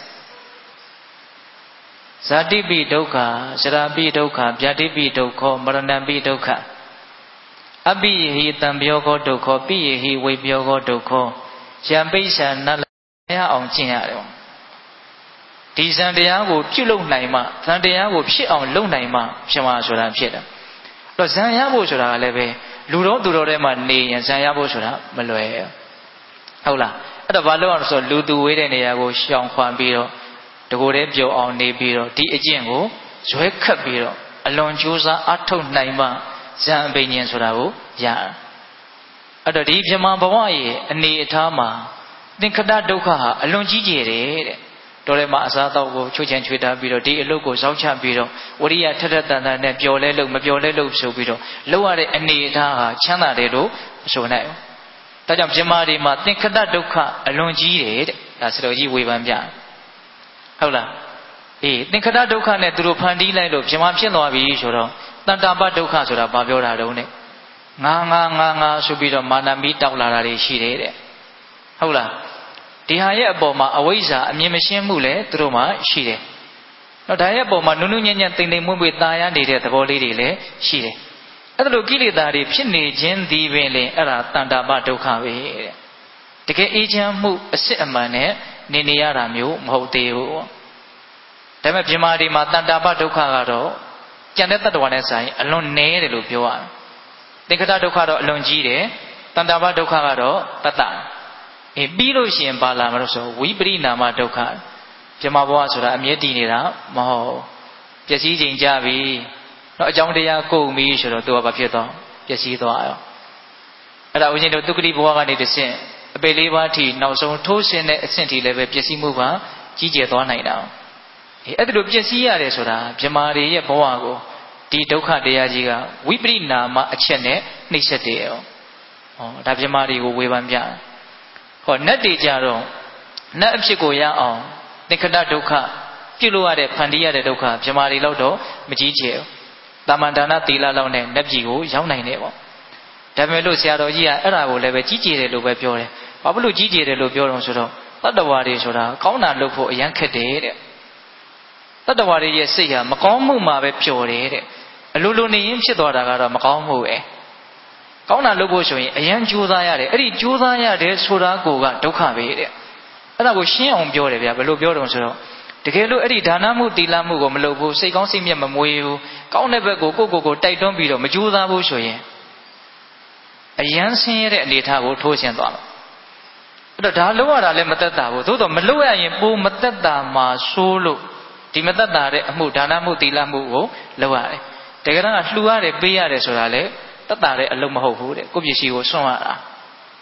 ဇာတိပိဒုက္ခရှရာပိဒုက္ခဗျာတိပိဒုက္ခမရဏပိဒုက္ခအပိယဟိတံပြောကောဒုက္ခပိယဟိဝိပြောကောဒုက္ခယံပိဿာနတ်ရအောင်ကျင့်ရတယ်ဒီဇံတရားကိုပြုလုပ်နိုင်မှဇံတရားကိုဖြစ်အောင်လုပ်နိုင်မှဖြစ်မှာဆိုတာဖြစ်တယ်အဲ့တော့ဇံရဖို့ဆိုတာကလည်းပဲလူတော်သူတော်ထဲမှာနေရင်ဇံရဖို့ဆိုတာမလွယ်ဟုတ်လားအဲ့တော့ဘာလို့အောင်ဆိုလူသူဝေးတဲ့နေရာကိုရှောင်ခွာပြီးတော့တကိုယ်တည်းပြုံအောင်နေပြီးတော့ဒီအကျင့်ကိုဇွဲခတ်ပြီးတော့အလွန်ကြိုးစားအထုတ်နိုင်မှဇံအပိညာဉ်ဆိုတာကိုရအဲ့တော့ဒီပြမဘဝရဲ့အနေအထားမှာသင်္ခတဒုက္ခဟာအလွန်ကြီးကျယ်တယ်တဲ့တော်ထဲမှာအစားတောက်ကိုချွတ်ချင်ချွေထားပြီးတော့ဒီအလုပ်ကိုစောင့်ချပြီးတော့ဝရိယထထတန်တန်နဲ့ပျော်လဲလို့မပျော်လဲလို့ဆိုပြီးတော့လောက်ရတဲ့အနေအထားဟာချမ်းသာတယ်လို့မဆိုနိုင်ဘူးဒါကြောင့်ပြမတွေမှာသင်္ခတဒုက္ခအလွန်ကြီးတယ်တဲ့ဒါစတော်ကြီးဝေဖန်ပြဟုတ်လားအေးသင်္ခတဒုက္ခနဲ့သူတို့ဖန်တီးလိုက်လို့ပြမဖြစ်သွားပြီဆိုတော့တဏ္ဍာပဒုက္ခဆိုတာဘာပြောတာတုံးနဲ့ငါဆိုပြီးတော့မာနမီတောက်လာတာတွေရှိတယ်တဲ့ဟုတ်လားဒီဟာရဲ့အပေါ်မှာအဝိဇ္ဇာအမြင်မရှင်းမှုလည်းသူတို့မှာရှိတယ်တော့ဒါရဲ့အပေါ်မှာနုနုညံ့ညံ့တိမ်တိမ်မွေ့မွေ့ตายရနေတဲ့သဘောလေးတွေလည်းရှိတယ်အဲ့ဒါလိုကိလေသာတွေဖြစ်နေခြင်းဒီပင်လေအဲ့ဒါတဏ္ဍာပဒုက္ခပဲတဲ့တကယ်အေးချမ်းမှုအစစ်အမှန်နဲ့နေရတာမျိုးမဟုတ်သေးဘူးဒါပေမဲ့ပြမာဒီမှာတဏ္ဍာပဒုက္ခကတော့ကျန်တဲ့တ attva နဲ့ဆိုင်အလွန်နည်းတယ်လို့ပြောရတယ်သင်္ခတဒုက္ခတော့အလွန်ကြီးတယ်တဏ္ဍာပဒုက္ခကတော့တတပြီးလို့ရှိရင်ပါလာမလို့ဆိုဝိပရိနာမဒုက္ခပြမဘဝဆိုတာအမြဲတည်နေတာမဟုတ်ပျက်စီးချိန်ကြပြီတော့အကြောင်းတရားကုန်ပြီဆိုတော့သူကဘာဖြစ်သွားပျက်စီးသွားရောအဲ့ဒါဦးဇင်းတို့ဒုက္ခတိဘဝကနေတဆင့်အပေလေးပါးထိနောက်ဆုံးထိုးဆင်းတဲ့အဆင့်ထိလည်းပဲပျက်စီးမှုကကြီးကျယ်သွားနိုင်တာအဲ့ဒါလိုပျက်စီးရတယ်ဆိုတာပြမတွေရဲ့ဘဝကိုဒီဒုက္ခတရားကြီးကဝိပရိနာမအချက်နဲ့နှိမ့်ဆက်တယ်ရောဒါပြမတွေကိုဝေဖန်ပြဟောနတ်တွေကြတော့နတ်အဖြစ်ကိုရအောင်သင်္ခတဒုက္ခပြုလို့ရတဲ့ဖန်တီးရတဲ့ဒုက္ခပြမာတွေလောက်တော့မကြီးကျယ်ဘူးတာမန်ဒါနသီလလောက်နဲ့နတ်ပြည်ကိုရောက်နိုင်တယ်ပေါ့ဒါပေမဲ့လို့ဆရာတော်ကြီးကအဲ့ဒါကိုလည်းပဲကြီးကျယ်တယ်လို့ပဲပြောတယ်ဘာဖြစ်လို့ကြီးကျယ်တယ်လို့ပြောတော့ဆိုတော့တတ္တဝါတွေဆိုတာကောင်းတာလုပ်ဖို့အရန်ခက်တယ်တဲ့တတ္တဝါတွေရဲ့စိတ်ဟာမကောင်းမှုမှာပဲပျော်တယ်တဲ့အလိုလိုနေရင်ဖြစ်သွားတာကတော့မကောင်းမှုပဲကောင်းတာလုပ်ဖို့ဆိုရင်အရန်ကြိုးစားရတယ်အဲ့ဒီကြိုးစားရတယ်ဆိုတာကိုကဒုက္ခပဲတဲ့အဲ့ဒါကိုရှင်းအောင်ပြောတယ်ဗျာဘယ်လိုပြောတော့ဆိုတော့တကယ်လို့အဲ့ဒီဒါနမှုသီလမှုကိုမလုပ်ဘူးစိတ်ကောင်းစိတ်မြတ်မမွေးဘူးကောင်းတဲ့ဘက်ကိုကိုတိုက်တွန်းပြီးတော့မကြိုးစားဘူးဆိုရင်အရန်ဆင်းရဲတဲ့အနေအထားကိုထိုးဆင်းသွားမှာအဲ့တော့ဒါလုပ်ရတာလည်းမသက်သာဘူးသို့တော့မလုပ်ရရင်ပိုမသက်သာမှာဆိုးလို့ဒီမသက်သာတဲ့အမှုဒါနမှုသီလမှုကိုလုပ်ရတယ်တကယ်တော့လှူရတယ်ပေးရတယ်ဆိုတာလေသက်သာတဲ့အလုပ်မဟုတ်ဘူးတဲ့ကိုယ့်ပစ္စည်းကိုစွန့်ရတာ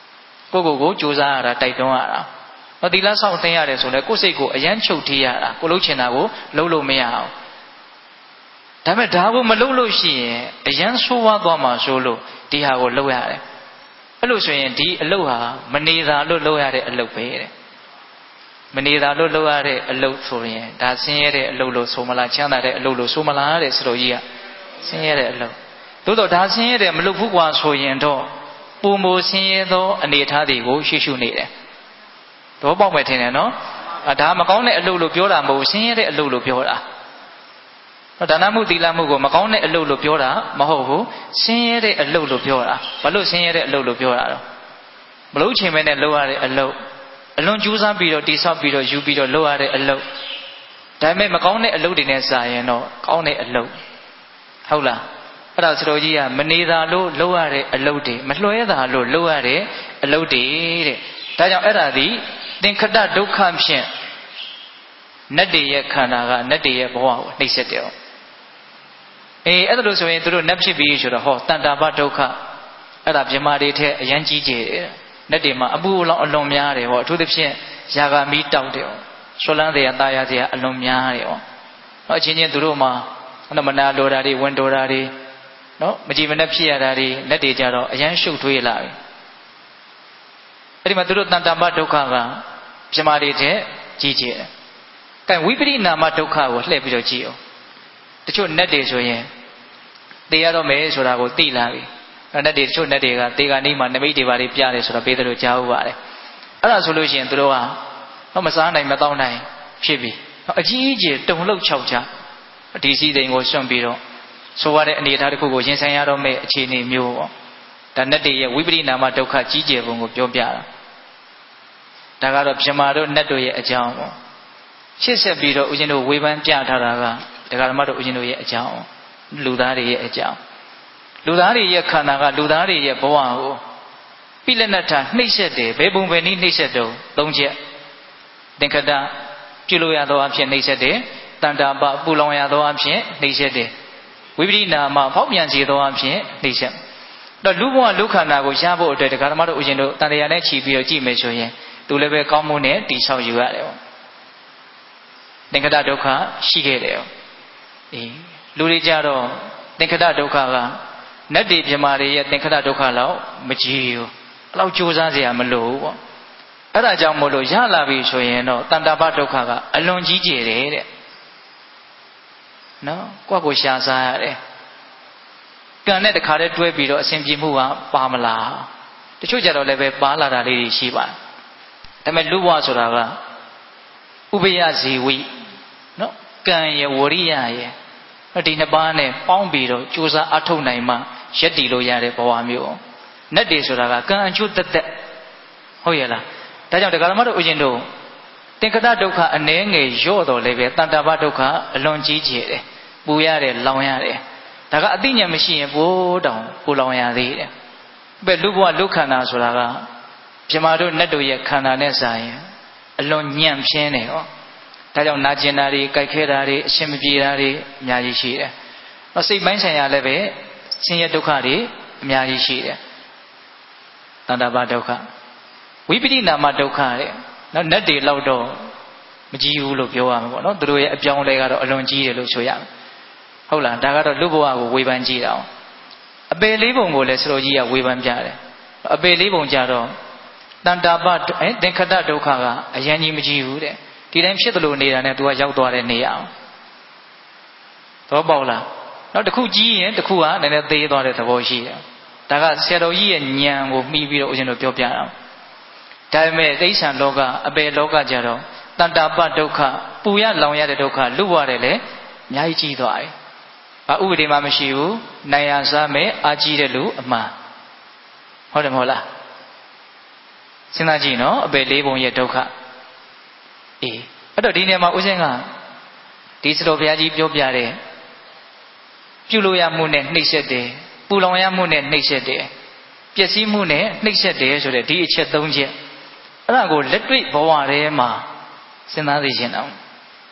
ကိုကြိုးစားရတာတိုက်တွန်းရတာသီလဆောင်သိရတယ်ဆိုလဲကိုယ်စိတ်ကိုအယမ်းချုပ်ထီးရတာကိုလှုပ်ချင်တာကိုလှုပ်လို့မရအောင်ဒါပေမဲ့ဒါကိုမလှုပ်လို့ရှိရင်အယမ်းဆိုးဝါးသွားမှာဆိုလို့ဒီဟာကိုလှုပ်ရတယ်အဲ့လိုဆိုရင်ဒီအလုပ်ဟာမနေတာလို့လှုပ်ရတဲ့အလုပ်ပဲတဲ့မနေတာလို့လှုပ်ရတဲ့အလုပ်ဆိုရင်ဒါဆင်းရဲတဲ့အလုပ်လို့ဆိုမလားချမ်းသာတဲ့အလုပ်လို့ဆိုမလားတဲ့ဆိုတော့ကြီးကဆင်းရဲတဲ့အလုပ်သို့တော့ဒါဆင်းရဲတဲ့မလှုပ်ဘူးကွာဆိုရင်တော့ပုံမဆင်းရဲသောအနေအထားတွေကိုရှုနေတယ်တော့ပေါက်မယ်ထင်တယ်နော်ဒါမကောင်းတဲ့အလုပ်လို့ပြောတာမဟုတ်ဆင်းရဲတဲ့အလုပ်လို့ပြောတာဒါနမှုသီလမှုကိုမကောင်းတဲ့အလုပ်လို့ပြောတာမဟုတ်ဘူးဆင်းရဲတဲ့အလုပ်လို့ပြောတာဘာလို့ဆင်းရဲတဲ့အလုပ်လို့ပြောတာတော့မလို့ချိန်မဲနဲ့လုပ်ရတဲ့အလုပ်အလွန်ကြိုးစားပြီးတော့တိဆောက်ပြီးတော့ယူပြီးတော့လုပ်ရတဲ့အလုပ်ဒါပေမဲ့မကောင်းတဲ့အလုပ်တွေနဲ့စာရင်တော့ကောင်းတဲ့အလုပ်ဟုတ်လားအဲ့ဒါစတော်ကြီးကမနေတာလို့လုပ်ရတဲ့အလုပ်တွေမလွှဲတာလို့လုပ်ရတဲ့အလုပ်တွေတဲ့ဒါကြောင့်အဲ့ဒါဒီသင်္ခတဒုက္ခဖြင့်နတ်တွေရဲ့ခန္ဓာကနတ်တွေရဲ့ဘဝကိုနှိပ်စက်တယ်အဲ့ဒါလို့ဆိုရင်သူတို့နတ်ဖြစ်ပြီးဆိုတော့ဟောတန်တာပဒုက္ခအဲ့ဒါမြမတွေထက်အရန်ကြီးကျယ်တယ်နတ်တွေမှာအပူအလောင်အလွန်များတယ်ဟောအထူးသဖြင့်ယာဂမီတောက်တယ်ဟောဆွလန်းတဲ့အသားရစရာအလွန်များတယ်ဟောအချင်းချင်းသူတို့မှာမနာလိုတာတွေဝန်တိုတာတွေနော်မကြည်မနှက်ဖြစ်ရတာတွေလက်တွေကြတော့အရန်ရှုပ်ထွေးလာပြီအဲ့ဒီမှာသူတို့တန်တာပဒုက္ခကမြမတွေထက်ကြီးကျယ်တယ်ကဲဝိပရိနာမဒုက္ခကိုလှည့်ပြီးတော့ကြည့်အောင်တချို့နတ်တွေဆိုရင်သိရတော့မယ်ဆိုတာကိုသိလာပြီနတ်တွေတချို့နတ်တွေကသေကနေ့မှာနမိတ်တွေပါလေးပြတယ်ဆိုတော့ပေးတယ်လို့ကြားဟုတ်ပါတယ်အဲ့ဒါဆိုလို့ရှိရင်သူတို့ကမစားနိုင်မတောင်းနိုင်ဖြစ်ပြီအကြီးအကျယ်တုံလှုပ်ခြောက်ချဒီစည်းစိမ်ကိုစွန့်ပြီးတော့ဆိုရတဲ့အနေအထားတစ်ခုကိုရင်ဆိုင်ရတော့မယ့်အခြေအနေမျိုးပေါ့ဒါနတ်တွေရဲ့ဝိပရိနာမဒုက္ခကြီးကျယ်ပုံကိုပြောပြတာဒါကတော့မြမာတို့နတ်တို့ရဲ့အကြောင်းပေါ့ရှစ်ဆက်ပြီးတော့ဦးဇင်းတို့ဝေဖန်ပြထားတာကဒကာဓမ္မတို့ဦးဇင်းတို့ရဲ့အကြောင်းလူသားတွေရဲ့အကြောင်းလူသားတွေရဲ့ခန္ဓာကလူသားတွေရဲ့ဘဝကိုပိလနတ္ထနှိမ့်ဆက်တယ်ဘယ်ပုံပဲနည်းနှိမ့်ဆက်တော့၃ချက်သင်္ခတပြုလို့ရသောအဖြစ်နှိမ့်ဆက်တယ်တန်တာပပူလောင်ရသောအဖြစ်နှိမ့်ဆက်တယ်ဝိပရိနာမဖောက်ပြန်စေသောအဖြစ်နှိမ့်ဆက်တော့လူဘဝလူခန္ဓာကိုရဖို့အတွက်ဒကာဓမ္မတို့ဦးဇင်းတို့တန်တရားနဲ့ခြီးပြီးတော့ကြည့်မယ်ဆိုရင်သူလည်းပဲကောင်းမှုနဲ့တိဆောက်ယူရတယ်ပေါ့သင်္ခတဒုက္ခရှိခဲ့တယ်လူတွေကြတော့သင်္ခတဒုက္ခကနတ်တွေမြမာတွေရဲ့သင်္ခတဒုက္ခလောက်မကြီးဘူးအဲ့လောက်ကြိုးစားစရာမလိုဘူးပေါ့အဲ့ဒါကြောင့်မို့လို့ရလာပြီဆိုရင်တော့တန်တာပဒုက္ခကအလွန်ကြီးကျယ်တယ်တဲ့နော်ကိုရှာစားရတယ်ကံနဲ့တခါတည်းတွဲပြီးတော့အစဉ်ပြေမှုကပါမလားတချို့ကြတော့လည်းပဲပါလာတာလေးတွေရှိပါတယ်ဒါပေမဲ့လူဘဝဆိုတာကဥပယဇီဝိနော်ကံရဝရိယရဒီနှစ်ပါးနဲ့ပေါင်းပြီးတော့ကြိုးစားအထုတ်နိုင်မှရက်တည်လို့ရတဲ့ဘဝမျိုးနတ်တွေဆိုတာကကံအကျိုးသက်သက်ဟုတ်ရဲ့လားဒါကြောင့်ဒကာဓမ္မတို့ဦးဇင်းတို့သင်္ခတဒုက္ခအနည်းငယ်ရော့တော်လည်းပဲတန်တာပဒုက္ခအလွန်ကြီးကျယ်တယ်ပူရတယ်လောင်ရတယ်ဒါကအသိဉာဏ်မရှိရင်ပိုးတောင်ပူလောင်ရသေးတယ်ပဲလူဘဝလူခန္ဓာဆိုတာကမြမာတို့နတ်တို့ရဲ့ခန္ဓာနဲ့စာရင်အလွန်ညံ့ဖျင်းတယ်ဟောဒါကြောင့်နာကျင်တာတွေကြိုက်ခဲတာတွေအရှင်မပြေတာတွေအများကြီးရှိတယ်။စိတ်ပိုင်းဆိုင်ရာလည်းပဲဆင်းရဲဒုက္ခတွေအများကြီးရှိတယ်။တဏ္ဍာပဒုက္ခဝိပရိနာမဒုက္ခတဲ့နော်နတ်တွေလောက်တော့မကြီးဘူးလို့ပြောရမှာပေါ့နော်သူတို့ရဲ့အပြောင်းအလဲကတော့အလွန်ကြီးတယ်လို့ဆိုရမယ်။ဟုတ်လားဒါကတော့လူဘဝကိုဝေဖန်ကြည့်တာ။အပေလေးပုံကိုလည်းစတော်ကြီးကဝေဖန်ပြတယ်။အပေလေးပုံကြတော့တဏ္ဍာပသင်္ခတဒုက္ခကအရင်ကြီးမကြီးဘူးတဲ့ဒီတိုင်းဖြစ်သလိုနေတာနဲ့ तू ကရောက်သွားတဲ့နေရာတော့ပေါ့လားနောက်တစ်ခုကြီးရင်တစ်ခုကနည်းနည်းသေးသွားတဲ့သဘောရှိတယ်ဒါကဆရာတော်ကြီးရဲ့ဉာဏ်ကိုမှီပြီးတော့ဦးဇင်းတို့ပြောပြတာဒါပေမဲ့သိက္ခာလောကအပေလောကကြတော့တဏ္ဍာပဒုက္ခပူရလောင်ရတဲ့ဒုက္ခလွတ်ရတယ်လေအများကြီးကြီးသွားတယ်ဘာဥပဒေမှမရှိဘူးနိုင်ရစားမယ်အာကြီးတဲ့လူအမှန်ဟုတ်တယ်မဟုတ်လားစဉ်းစားကြည့်နော်အပေလေးပုံရဲ့ဒုက္ခအဲ့တော့ဒီနေရာမှာဦးဇင်းကဒီစတော်ဘုရားကြီးပြောပြတဲ့ပြုလို့ရမှုနဲ့နှိပ်စက်တယ်ပူလောင်ရမှုနဲ့နှိပ်စက်တယ်ပျက်စီးမှုနဲ့နှိပ်စက်တယ်ဆိုတဲ့ဒီအချက်၃ချက်အဲ့ဒါကိုလက်တွေ့ဘဝထဲမှာစဉ်းစားသိချင်အောင်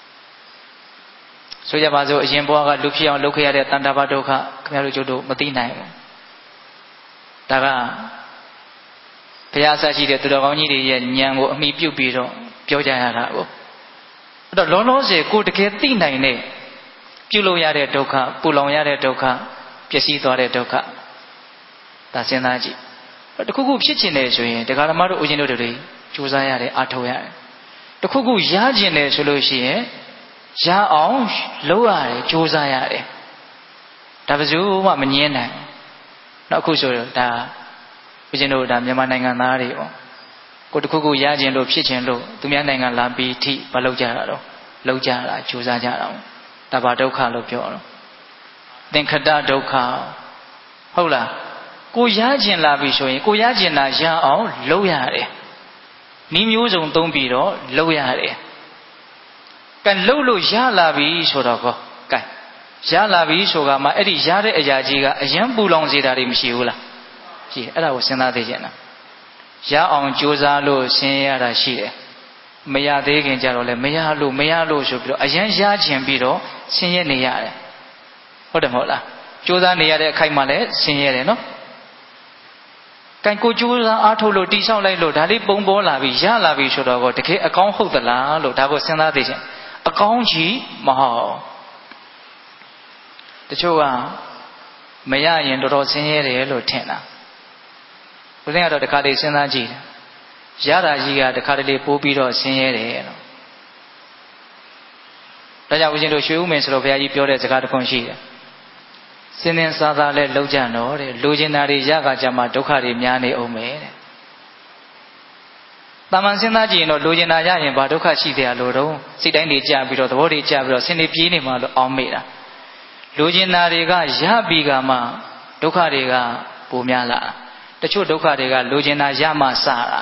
ဆိုကြပါစို့အရင်ဘဝကလူဖြစ်အောင်လုပ်ခဲ့ရတဲ့တဏ္ဍာပဒုက္ခခင်ဗျားတို့ကျုပ်တို့မသိနိုင်ဘူးဒါကဘုရားအစရှိတဲ့သူတော်ကောင်းကြီးတွေရဲ့ဉာဏ်ကိုအမိပြုတ်ပြီးတော့ပြောကြရတာကိုအဲ့တော့လောလောဆယ်ကိုတကယ်သိနိုင်တဲ့ပြုလို့ရတဲ့ဒုက္ခပူလောင်ရတဲ့ဒုက္ခပျက်စီးသွားတဲ့ဒုက္ခဒါစဉ်းစားကြည့်တခုခုဖြစ်ချင်တယ်ဆိုရင်တရားဓမ္မတို့ဦးဇင်းတို့တွေကြိုးစားရတယ်အားထုတ်ရတယ်တခုခုရချင်တယ်ဆိုလို့ရှိရင်ရအောင်လုပ်ရတယ်ကြိုးစားရတယ်ဒါဘယ်သူမှမငြင်းနိုင်နောက်အခုဆိုတော့ဒါဦးဇင်းတို့ဒါမြန်မာနိုင်ငံသားတွေပေါ့ကိုတခုခုရချင်လို့ဖြစ်ချင်လို့သူများနိုင်ငံလာပြီးထိမလုပ်ကြတာတော့လုပ်ကြတာကြိုးစားကြတာဒါဘာဒုက္ခလို့ပြောတော့သင်္ခတဒုက္ခဟုတ်လားကိုရချင်လာပြီဆိုရင်ကိုရချင်တာရအောင်လုပ်ရတယ်ဤမျိုးစုံသုံးပြီးတော့လုပ်ရတယ်ကဲလုပ်လို့ရလာပြီဆိုတော့ကောကဲရလာပြီဆိုတာမှအဲ့ဒီရတဲ့အရာကြီးကအယံပူလောင်စေတာတွေမရှိဘူးလားရှိတယ်အဲ့ဒါကိုစဉ်းစားသိချင်တာရအောင်ကြိုးစားလို့ဆင်းရဲရတာရှိတယ်မရသေးခင်ကြတော့လေမရလို့ဆိုပြီးတော့အယံရချင်ပြီးတော့ဆင်းရဲနေရတယ်ဟုတ်တယ်မဟုတ်လားကြိုးစားနေရတဲ့အခိုက်မှာလည်းဆင်းရဲတယ်နော်ကံကိုကြိုးစားအားထုတ်လို့တိဆောက်လိုက်လို့ဒါလေးပုံပေါ်လာပြီရလာပြီဆိုတော့တကယ်အကောင်းဟုတ်သလားလို့ဒါကိုစဉ်းစားသိချင်အကောင်းကြီးမဟုတ်တချို့ကမရရင်တော်တော်ဆင်းရဲတယ်လို့ထင်တာဦးဇင်းကတော့တခါလေးစဉ်းစားကြည့်ရတာကြီးကတခါတလေပိုးပြီးတော့ဆင်းရဲတယ်လို့ဒါကြောင့်ဦးဇင်းတို့ရွှေဦးမင်းဆိုတော့ဘုရားကြီးပြောတဲ့စကားတစ်ခုရှိတယ်စင်းစင်းစားစားလဲလှုပ်ကြတော့တဲ့လိုချင်တာတွေရကကြမှာဒုက္ခတွေများနေအောင်မယ်တဲ့တာမန်စဉ်းစားကြည့်ရင်တော့လိုချင်တာရရင်ဘာဒုက္ခရှိတယ်လို့တော့စိတ်တိုင်းတွေကြပြီးတော့သဘောတွေကြပြီးတော့ဆင်းနေပြေးနေမှလို့အောင်းမိတာလိုချင်တာတွေကရပြီးကမှဒုက္ခတွေကပိုများလာတချို့ဒုက္ခတွေကလိုချင်တာရမှစတာ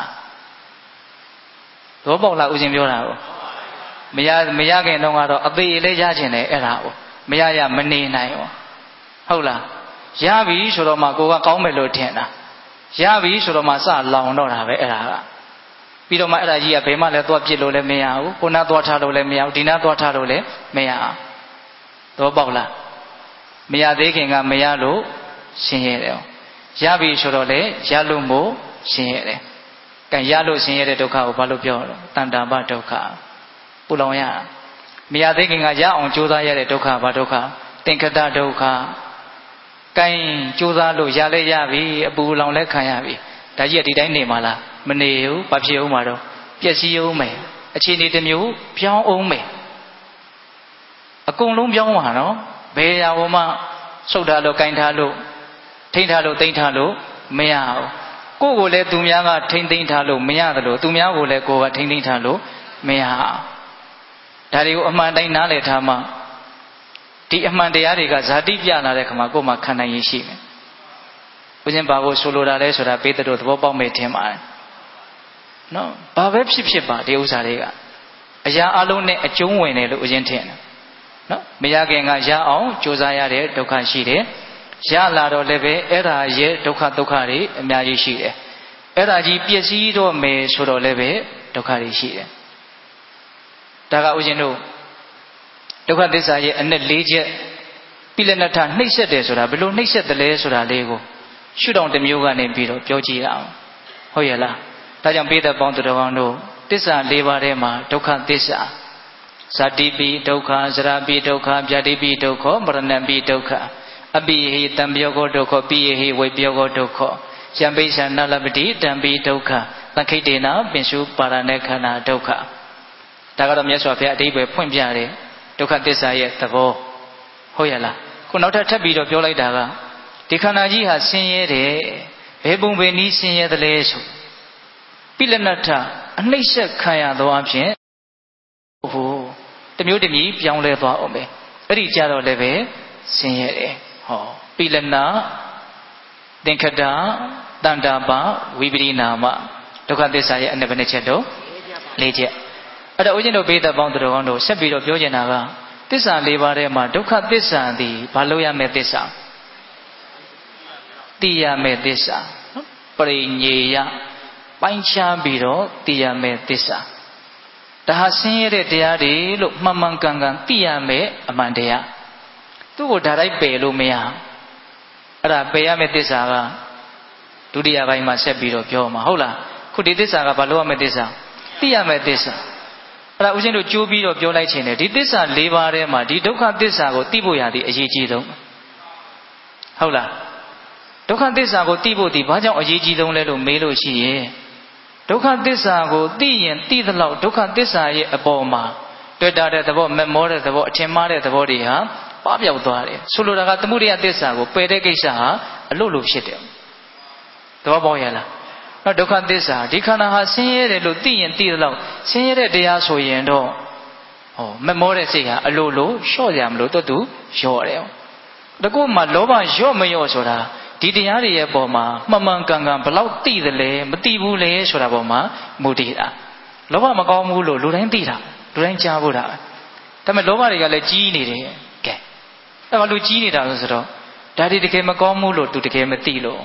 သဘောပေါက်လားဦးဇင်းပြောတာကိုမရခင်တော့ကတော့အသေးလေးရချင်တယ်အဲ့ဒါကိုမရမနေနိုင်ဘူးဟုတ်လားရပြီဆိုတော့မှကိုကကောင်းမယ်လို့ထင်တာရပြီဆိုတော့မှစလောင်တော့တာပဲအဲ့ဒါကပြီးတော့မှအဲ့ဒါကြီးကဘယ်မှလည်းသွားပြစ်လို့လည်းမရဘူးကိုနာသွားထားလို့လည်းမရဘူးဒီနာသွားထားလို့လည်းမရအောင်သဘောပေါက်လားမရသေးခင်ကမရလို့ဆင်းရဲတယ်ရပြီဆိုတော့လေရလို့မို့ဆင်းရဲတယ်ကဲရလို့ဆင်းရဲတဲ့ဒုက္ခကိုဘာလို့ပြောတော့တဏ္ဍာပဒုက္ခပူလောင်ရမရသေးခင်ကရအောင်ကြိုးစားရတဲ့ဒုက္ခဘာဒုက္ခသင်္ခတဒုက္ခကဲကြိုးစားလို့ရလဲရပြီအပူလောင်လဲခံရပြီဒါကြီးကဒီတိုင်းနေမှာလားမနေဘူးဘာဖြစ်အောင်မှာတော့ပျက်စီးအောင်မယ်အခြေအနေတစ်မျိုးပြောင်းအောင်မယ်အကုန်လုံးပြောင်းမှာနော်ဘယ်ရာမှဆုတ်ထားလို့ကင်ထားလို့ထိန်းထားလို့တိမ့်ထားလို့မရဘူးကိုယ့်ကိုယ်လည်းသူများကထိန်းသိမ်းထားလို့မရတယ်လို့သူများကိုလည်းကိုယ်ကထိန်းသိမ်းထားလို့မရဒါတွေကိုအမှန်တိုင်းနားလည်ထားမှဒီအမှန်တရားတွေကဇာတိပြလာတဲ့ခါမှာကိုယ်မှခံနိုင်ရရှိမယ်ဦးဇင်းဘာကိုဆိုလိုတာလဲဆိုတာပေးတဲ့တို့သဘောပေါက်မယ်ထင်ပါတယ်နော်ဘာပဲဖြစ်ပါဒီဥစ္စာတွေကအရာအလုံးနဲ့အကျုံးဝင်တယ်လို့ဦးဇင်းထင်တယ်နော်မရခင်ကရအောင်ကြိုးစားရတဲ့ဒုက္ခရှိတယ်ရလာတော့လည်းပဲအဲ့ဒါရဲ့ဒုက္ခတွေအများကြီးရှိတယ်အဲ့ဒါကြီးပျက်စီးတော့မယ်ဆိုတော့လည်းပဲဒုက္ခတွေရှိတယ်ဒါကဦးဇင်းတို့ဒုက္ခသစ္စာရဲ့အနှစ်၄ချက်ပိလနထနှိမ့်ဆက်တယ်ဆိုတာဘယ်လိုနှိမ့်ဆက်တယ်လဲဆိုတာလေးကိုရှုထောင့်တစ်မျိုးကနေပြီးတော့ပြောကြည့်ရအောင်ဟုတ်ရဲ့လားဒါကြောင့်ပိဋကပေါင်းသူတော်ကောင်းတို့သစ္စာ၄ပါးထဲမှာဒုက္ခသစ္စာဇာတိပိဒုက္ခဇရာပိဒုက္ခဗျာတိပိဒုက္ခမရဏပိဒုက္ခအပိဟိတံပြောကောဒုက္ခပိယဟိဝိပြောကောဒုက္ခယံပိဿာနလပတိတံပိဒုက္ခသခိတေနပင်စုပါရဏေခန္ဓာဒုက္ခဒါကတော့မြတ်စွာဘုရားအဓိပ္ပာယ်ဖွင့်ပြတဲ့ဒုက္ခသစ္စာရဲ့သဘောဟုတ်ရဲ့လားခုနောက်ထပ်ပြီးတော့ပြောလိုက်တာကဒီခန္ဓာကြီးဟာဆင်းရဲတယ်ဘယ်ပုံပဲနည်းဆင်းရဲသလဲဆိုပိလနထအနှိမ့်ဆက်ခံရသောအဖြစ်ဟိုတမျိုးတမီပြောင်းလဲသွားအောင်ပဲအဲ့ဒီကြတော့လည်းပဲဆင်းရဲတယ်ဟောပိလနာသင်္ခတတန္တာပဝိပရိနာမဒုက္ခသစ္စာရဲ့အနည်းဘယ်နှချက်တော့၄ချက်အဲ့တော့ဦးဇင်းတို့ဘေးသက်ပေါင်းသူတော်ကောင်းတို့ဆက်ပြီးတော့ပြောချင်တာကသစ္စာ၄ပါးထဲမှာဒုက္ခသစ္စာသည်ဘာလို့ရမယ့်သစ္စာသိရမယ့်သစ္စာနော်ပရိညေယပိုင်းခြားပြီးတော့သိရမယ့်သစ္စာဒါဟာဆင်းရဲတဲ့တရားတွေလို့မှန်မှန်ကန်ကန်သိရမယ့်အမှန်တရားသူ့ကိုဒါလိုက်ပယ်လို့မရအဲ့ဒါပယ်ရမယ့်သစ္စာကဒဒုတိယပိုင်းမှာဆက်ပြီးတော့ပြောမှာဟုတ်လားခုဒီသစ္စာကဘာလို့ရမယ့်သစ္စာသိရမယ့်သစ္စာအဲ့ဒါဦးဇင်းတို့ကြိုးပြီးတော့ပြောလိုက်ခြင်းတယ်ဒီသစ္စာ၄ပါးထဲမှာဒီဒုက္ခသစ္စာကိုသိဖို့ရသည်အရေးကြီးဆုံးဟုတ်လားဒုက္ခသစ္စာကိုသိဖို့ဒီဘာကြောင့်အရေးကြီးဆုံးလဲလို့မေးလို့ရှိရင်ဒုက္ခသစ္စာကိုသိရင်သိသလောက်ဒုက္ခသစ္စာရဲ့အပေါ်မှာတွေ့တာတဲ့သဘောမမောတဲ့သဘောအထင်မှားတဲ့သဘောတွေဟာပပျောက်သွားတယ်ဆိုလိုတာကသမုဒယသစ္စာကိုပယ်တဲ့ကိစ္စဟာအလို့လို့ဖြစ်တယ်သဘောပေါက်ရလားဒုက္ခသစ္စာဒီခန္ဓာဟာဆင်းရဲတယ်လို့သိရင်သိသလောက်ဆင်းရဲတဲ့တရားဆိုရင်တော့မမောတဲ့စိတ်ဟာအလိုလိုလျှော့ရမလို့တွတ်တူလျှော့တယ်တကူမှလောဘလျော့မလျော့ဆိုတာဒီတရားတွေရဲ့ပေါ်မှာမှန်မှန်ကန်ကန်ဘလောက်သိတယ်လဲမသိဘူးလေဆိုတာပေါ်မှာမူတည်တာလောဘမကောင်းဘူးလို့လူတိုင်းသိတာလူတိုင်းကြားဖို့တာဒါပေမဲ့လောဘတွေကလည်းကြီးနေတယ်ကဲအဲ့မှာလူကြီးနေတာလို့ဆိုတော့ဒါဒီတကယ်မကောင်းဘူးလို့သူတကယ်မသိလို့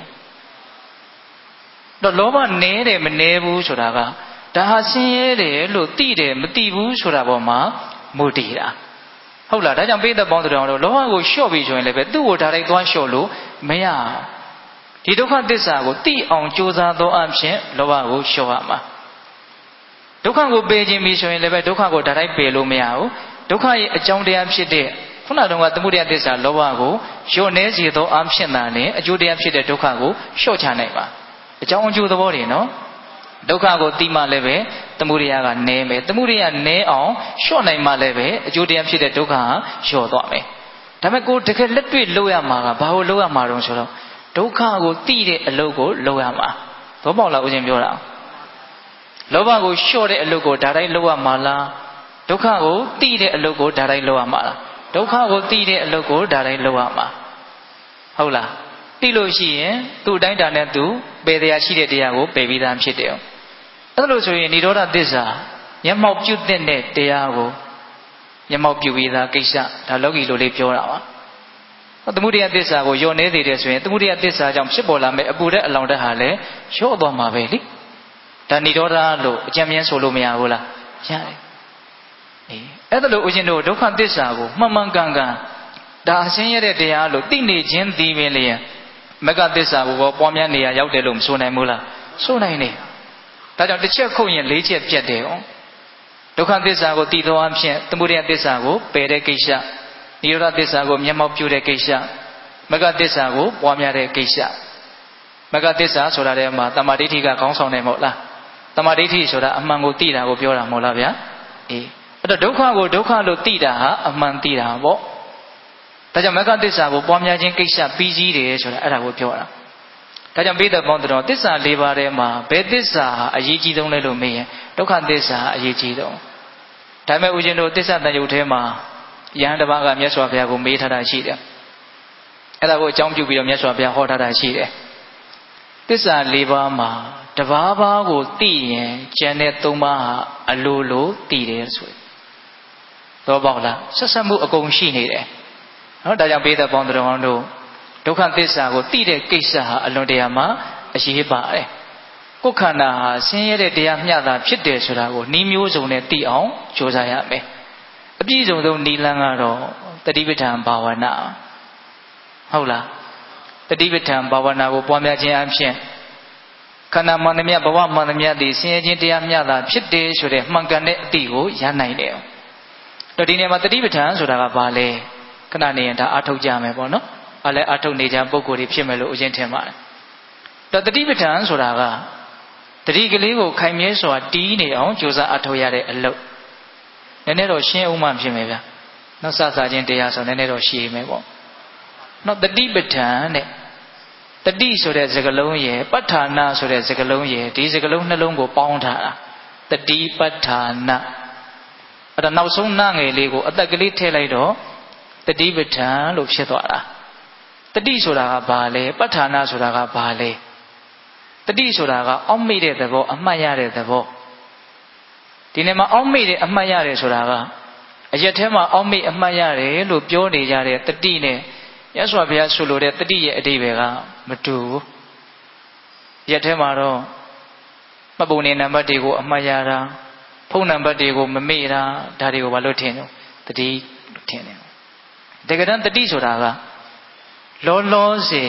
တော့လောဘနည်းတယ်မနည်းဘူးဆိုတာကဒါဟာဆင်းရဲတယ်လို့သိတယ်မသိဘူးဆိုတာပေါ်မှာမူတည်တာဟုတ်လားဒါကြောင့်ပိဋကပေါင်းတော်တော့လောဘကိုလျှော့ပြီးဆိုရင်လည်းပဲသူ့ကိုဒါလိုက်သွားလျှော့လို့မရဒီဒုက္ခသစ္စာကိုသိအောင်ကြိုးစားသောအဖြစ်လောဘကိုလျှော့ရမှာဒုက္ခကိုပယ်ခြင်းပြီဆိုရင်လည်းပဲဒုက္ခကိုဒါလိုက်ပယ်လို့မရဘူးဒုက္ခရဲ့အကြောင်းတရားဖြစ်တဲ့ခုနတုန်းကသမုဒယသစ္စာလောဘကိုလျှော့နေစေသောအဖြစ်သာနဲ့အကျိုးတရားဖြစ်တဲ့ဒုက္ခကိုလျှော့ချနိုင်ပါအကြောင်းအကျိုးသဘောတွေနော်ဒုက္ခကိုသိမှလည်းပဲသမုဒယကနည်းမယ်သမုဒယနည်းအောင်လျှော့နိုင်မှလည်းပဲအကျိုးတရားဖြစ်တဲ့ဒုက္ခဟာလျှော့သွားမယ်ဒါပေမဲ့ကိုတကယ်လက်တွေ့လုပ်ရမှာကဘာကိုလုပ်ရမှာတုံးဆိုတော့ဒုက္ခကိုသိတဲ့အလုပ်ကိုလုပ်ရမှာသောပေါက်လားဦးဇင်းပြောတာလောဘကိုလျှော့တဲ့အလုပ်ကိုဒါတိုင်းလုပ်ရမှာလားဒုက္ခကိုသိတဲ့အလုပ်ကိုဒါတိုင်းလုပ်ရမှာလားဒုက္ခကိုသိတဲ့အလုပ်ကိုဒါတိုင်းလုပ်ရမှာဟုတ်လားသိလို့ရှိရင်သူ့အတိုင်းတာနဲ့သူပယ်တရားရှိတဲ့တရားကိုပယ်ပြီးသားဖြစ်တယ်အဲ့လိုဆိုရင်និရောဓသစ္စာမျက်မှောက်ပြုတဲ့တရားကိုမျက်မှောက်ပြုပြီးသားကိစ္စဒါလောကီလိုလေးပြောတာပါသမုဒယသစ္စာကိုယုံနေသေးတယ်ဆိုရင်သမုဒယသစ္စာကြောင့်ဖြစ်ပေါ်လာမယ့်အပူတဲ့အလောင်တက်ဟာလည်းလျှော့သွားမှာပဲလေဒါនិရောဓလို့အကျဉ်းမြင်ဆိုလို့မရဘူးလားရတယ်အဲ့ဒါလို့ဦးဇင်းတို့ဒုက္ခသစ္စာကိုမှန်မှန်ကန်ကန်ဒါဆင်းရဲတဲ့တရားလို့သိနေခြင်းဒီပင်လျင်မဂ္ဂသစ္စာကိုပွားများနေရရောက်တယ်လို့မဆိုနိုင်ဘူးလားဆိုနိုင်တယ်ဒါကြောင့်တစ်ချက်ခုတ်ရင်၄ချက်ပြတ်တယ်ဒုက္ခသစ္စာကိုသိသောအဖြစ်သမုဒယသစ္စာကိုပယ်တဲ့ကိစ္စនិရောဓသစ္စာကိုမျက်မှောက်ပြုတဲ့ကိစ္စမဂ္ဂသစ္စာကိုပွားများတဲ့ကိစ္စမဂ္ဂသစ္စာဆိုတာထဲမှာတမ္မာဒိဋ္ဌိကခေါင်းဆောင်တယ်မဟုတ်လားတမ္မာဒိဋ္ဌိဆိုတာအမှန်ကိုသိတာကိုပြောတာမဟုတ်လားဗျာအဲ့တော့ဒုက္ခကိုဒုက္ခလို့သိတာဟာအမှန်သိတာပေါ့ဒါကြောင့်မဂ္ဂသစ္စာကိုပွားများခြင်းကိစ္စပြီးကြီးတယ်ဆိုတာအဲ့ဒါကိုပြောတာဒါကြောင့်ပိဋကပေါင်းတော်သစ္စာ၄ပါးထဲမှာဘယ်သစ္စာဟာအရေးကြီးဆုံးလဲလို့မေးရင်ဒုက္ခသစ္စာအရေးကြီးဆုံးဒါပေမဲ့ဦးဇင်းတို့သစ္စာတန်ရုပ်ထဲမှာယဟန်တစ်ပါးကမြတ်စွာဘုရားကိုမေးထားတာရှိတယ်အဲ့ဒါကိုအကြောင်းပြုပြီးတော့မြတ်စွာဘုရားဟောထားတာရှိတယ်သစ္စာ၄ပါးမှာတစ်ပါးပါးကိုသိရင်ကျန်တဲ့၃ပါးဟာအလိုလိုသိတယ်ဆိုရင်တော့ပေါ့လားဆက်ဆက်မှုအကုန်ရှိနေတယ်နော်ဒါကြောင့်ပိဋကပေါင်းတော်တို့ဒုက္ခသစ္စာကိုသိတဲ့ကိစ္စဟာအလွန်တရာမှအရေးပါတယ်ကိုယ်ခန္ဓာဟာဆင်းရဲတဲ့တရားမျှတာဖြစ်တယ်ဆိုတာကိုနှီးမျိုးစုံနဲ့သိအောင်ကြိုးစားရမယ်အပြည့်စုံဆုံးနိလန်းကတော့တတိပဋ္ဌာန်ဘာဝနာဟုတ်လားတတိပဋ္ဌာန်ဘာဝနာကိုပွားများခြင်းအပြင်ခန္ဓာမှန်သမျှဘဝမှန်သမျှသည်ဆင်းရဲခြင်းတရားမျှတာဖြစ်တယ်ဆိုတဲ့မှန်ကန်တဲ့အသည့်ကိုရနိုင်တယ်တော့ဒီနေရာမှာတတိပဋ္ဌာန်ဆိုတာကဘာလဲခဏနေရင်ဒါအထုတ်ကြမယ်ပေါ့နော်အဲ့လဲအထုတ်နေကြပုံကိုယ်တွေဖြစ်မယ်လို့ဥစဉ်ထင်ပါတယ်တော့တတိပဋ္ဌာန်ဆိုတာကတတိကလေးကိုခိုင်မြဲစွာတီးနေအောင်ကြိုးစားအထုတ်ရတဲ့အလုပ်နည်းနည်းတော့ရှင်းအောင်မှဖြစ်မယ်ဗျာနောက်စချင်းတရားဆိုနည်းနည်းတော့ရှင်းမယ်ပေါ့နောက်တတိပဋ္ဌာန်တဲ့တတိဆိုတဲ့စကားလုံးရယ်ပဋ္ဌာနာဆိုတဲ့စကားလုံးရယ်ဒီစကားလုံးနှလုံးကိုပေါင်းထားတာတတိပဋ္ဌာနာအဲ့ဒါနောက်ဆုံးနာငယ်လေးကိုအသက်ကလေးထည့်လိုက်တော့တတိပဋ္ဌာန်လို့ဖြစ်သွားတာတတိဆိုတာကဘာလဲပဋ္ဌာနာဆိုတာကဘာလဲတတိဆိုတာကအောက်မေ့တဲ့သဘောအမှတ်ရတဲ့သဘောဒီနေ့မှာအောက်မေ့တဲ့အမှတ်ရတယ်ဆိုတာကအရက်ထဲမှာအောက်မေ့အမှတ်ရတယ်လို့ပြောနေကြတဲ့တတိနဲ့မြတ်စွာဘုရားဆိုလိုတဲ့တတိရဲ့အဓိပ္ပာယ်ကမတူဘူးရက်ထဲမှာတော့မှတ်ပုံနေနံပါတ်တွေကိုအမှတ်ရတာဖုန်းနံပါတ်တွေကိုမမေ့တာဒါတွေကိုဘာလို့ထင်လဲတတိလို့ထင်တယ်တကယ်တမ်းတတိဆိုတာကလောလောဆယ်